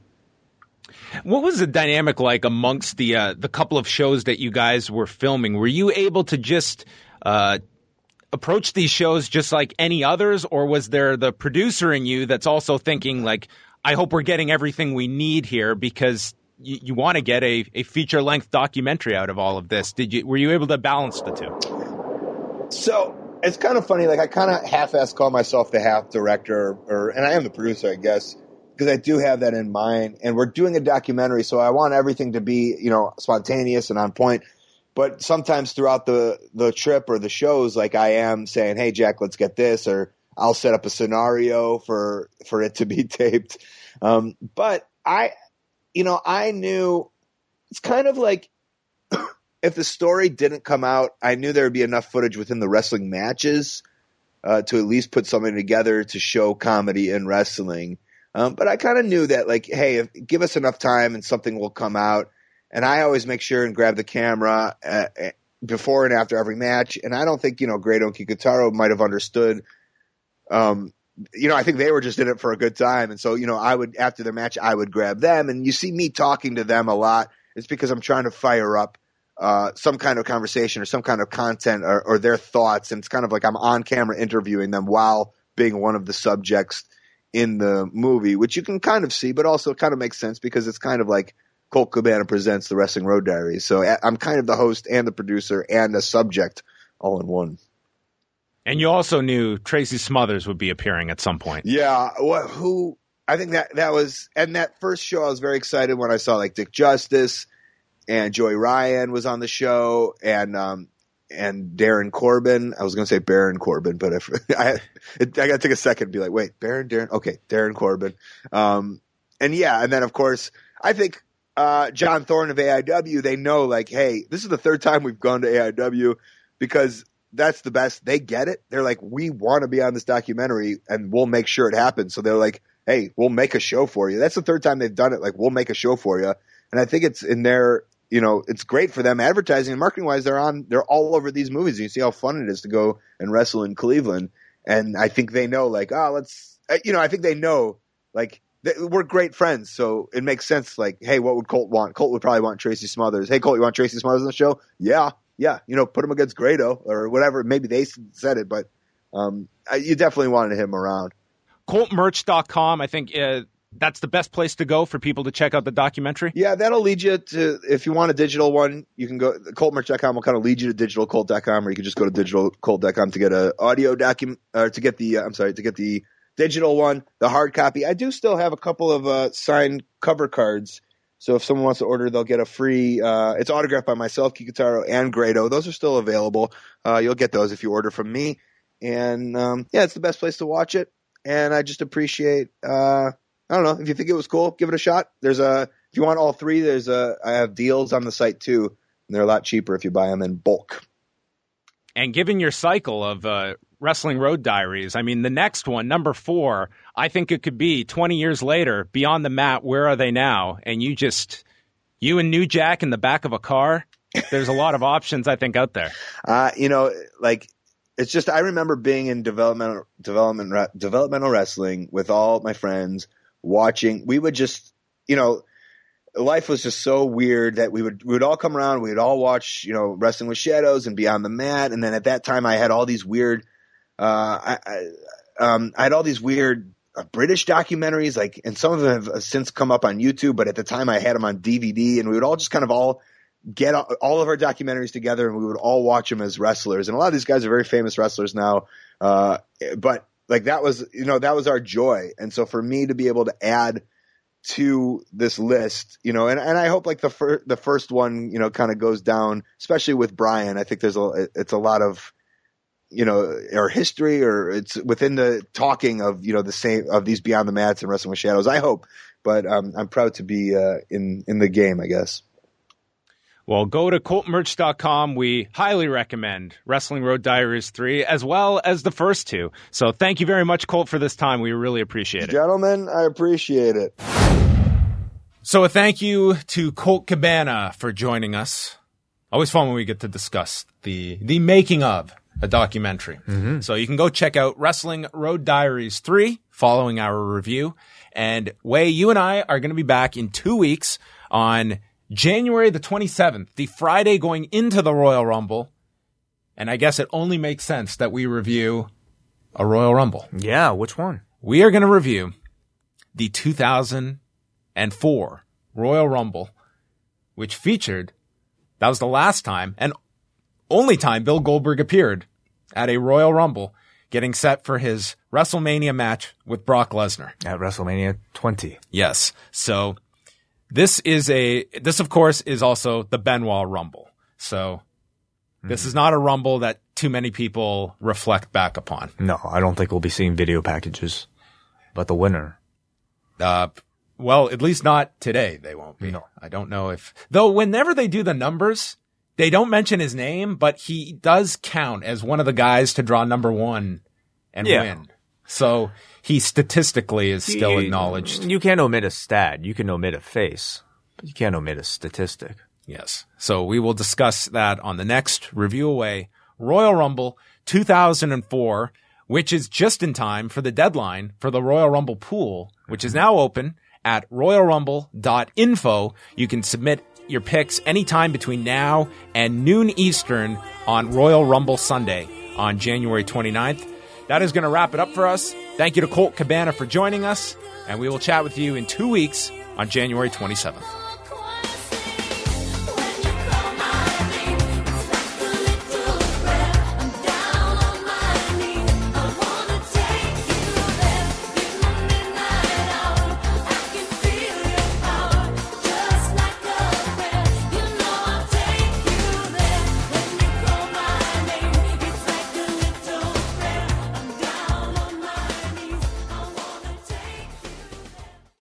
What was the dynamic like amongst the couple of shows that you guys were filming? Were you able to just approach these shows just like any others, or was there the producer in you that's also thinking like, I hope we're getting everything we need here because you want to get a feature-length documentary out of all of this? Were you able to balance the two? So it's kind of funny. Like, I kind of half-ass call myself the half director, and I am the producer, I guess, because I do have that in mind. And we're doing a documentary, so I want everything to be, you know, spontaneous and on point. But sometimes throughout the trip or the shows, like, I am saying, hey, Jack, let's get this, or I'll set up a scenario for it to be taped. But I knew it's kind of like if the story didn't come out, I knew there would be enough footage within the wrestling matches to at least put something together to show comedy in wrestling. But I kind of knew that, like, hey, give us enough time and something will come out. And I always make sure and grab the camera before and after every match. And I don't think, you know, Grado and Kikutaro might have understood. You know, I think they were just in it for a good time. And so, you know, after the match, I would grab them. And you see me talking to them a lot. It's because I'm trying to fire up some kind of conversation or some kind of content or their thoughts. And it's kind of like I'm on camera interviewing them while being one of the subjects in the movie, which you can kind of see, but also kind of makes sense because it's kind of like Colt Cabana presents the Wrestling Road Diaries. So I'm kind of the host and the producer and the subject all in one. And you also knew Tracy Smothers would be appearing at some point. Yeah. I think that was, and that first show I was very excited when I saw like Dick Justice and Joey Ryan was on the show, and Darren Corbin. I was going to say Baron Corbin, but I got to take a second and be like, wait, Darren? Okay, Darren Corbin. And then of course, I think John Thorne of AIW, they know, like, hey, this is the third time we've gone to AIW because that's the best. They get it. They're like, we want to be on this documentary and we'll make sure it happens. So they're like, hey, we'll make a show for you. That's the third time they've done it. Like, we'll make a show for you. And I think it's in their, it's great for them advertising and marketing wise. They're all over these movies. You see how fun it is to go and wrestle in Cleveland. And I think they know, like, I think they know, like, we're great friends, so it makes sense. Like, hey, what would Colt want? Colt would probably want Tracy Smothers. Hey, Colt, you want Tracy Smothers on the show? Yeah. Put him against Grado or whatever. Maybe they said it, but you definitely wanted him around. ColtMerch.com, I think that's the best place to go for people to check out the documentary. Yeah, that'll lead you to, if you want a digital one, you can go, ColtMerch.com will kind of lead you to digitalcolt.com, or you can just go to digitalcolt.com to get a audio document, or to get the digital one, the hard copy. I do still have a couple of signed cover cards. So if someone wants to order, they'll get a free, it's autographed by myself, Kikutaro, and Grado. Those are still available. You'll get those if you order from me. And it's the best place to watch it. And I just appreciate, I don't know, if you think it was cool, give it a shot. If you want all three, I have deals on the site too. And they're a lot cheaper if you buy them in bulk. And given your cycle of Wrestling Road Diaries, I mean, the next one, number 4, I think it could be 20 years later, Beyond the Mat, Where Are They Now? And you and New Jack in the back of a car. There's a lot of options, I think, out there. It's just, I remember being in developmental wrestling with all my friends watching. We would just, life was just so weird that we would all come around. We would all watch, Wrestling with Shadows and Beyond the Mat. And then at that time I had all these weird, I had all these weird British documentaries, like, and some of them have since come up on YouTube, but at the time I had them on DVD, and we would all just kind of all get all of our documentaries together and we would all watch them as wrestlers. And a lot of these guys are very famous wrestlers now. But like, that was our joy. And so for me to be able to add to this list, and I hope like the first one, kind of goes down, especially with Brian. I think it's a lot of, or history, or it's within the talking of, the same of these Beyond the Mats and Wrestling with Shadows, I hope, but I'm proud to be in the game, I guess. Well, go to ColtMerch.com. We highly recommend Wrestling Road Diaries 3, as well as the first 2. So thank you very much, Colt, for this time. We really appreciate it. Gentlemen, I appreciate it. So a thank you to Colt Cabana for joining us. Always fun when we get to discuss the making of a documentary. Mm-hmm. So you can go check out Wrestling Road Diaries 3 following our review. And Wei, you and I are going to be back in 2 weeks on January the 27th, the Friday going into the Royal Rumble. And I guess it only makes sense that we review a Royal Rumble. Yeah, which one? We are going to review the 2004 Royal Rumble, which featured, that was the last time and only time Bill Goldberg appeared at a Royal Rumble, getting set for his WrestleMania match with Brock Lesnar. At WrestleMania 20. Yes. So this of course is also the Benoit Rumble. So this is not a Rumble that too many people reflect back upon. No, I don't think we'll be seeing video packages. But the winner. Well, at least not today. They won't be. No. I don't know though whenever they do the numbers, they don't mention his name, but he does count as one of the guys to draw number 1 and win. So he statistically is still acknowledged. You can't omit a stat. You can omit a face, but you can't omit a statistic. Yes. So we will discuss that on the next Review Away Royal Rumble 2004, which is just in time for the deadline for the Royal Rumble pool, which is now open at royalrumble.info. You can submit your picks anytime between now and noon Eastern on Royal Rumble Sunday on January 29th. That is going to wrap it up for us. Thank you to Colt Cabana for joining us, and we will chat with you in 2 weeks on January 27th.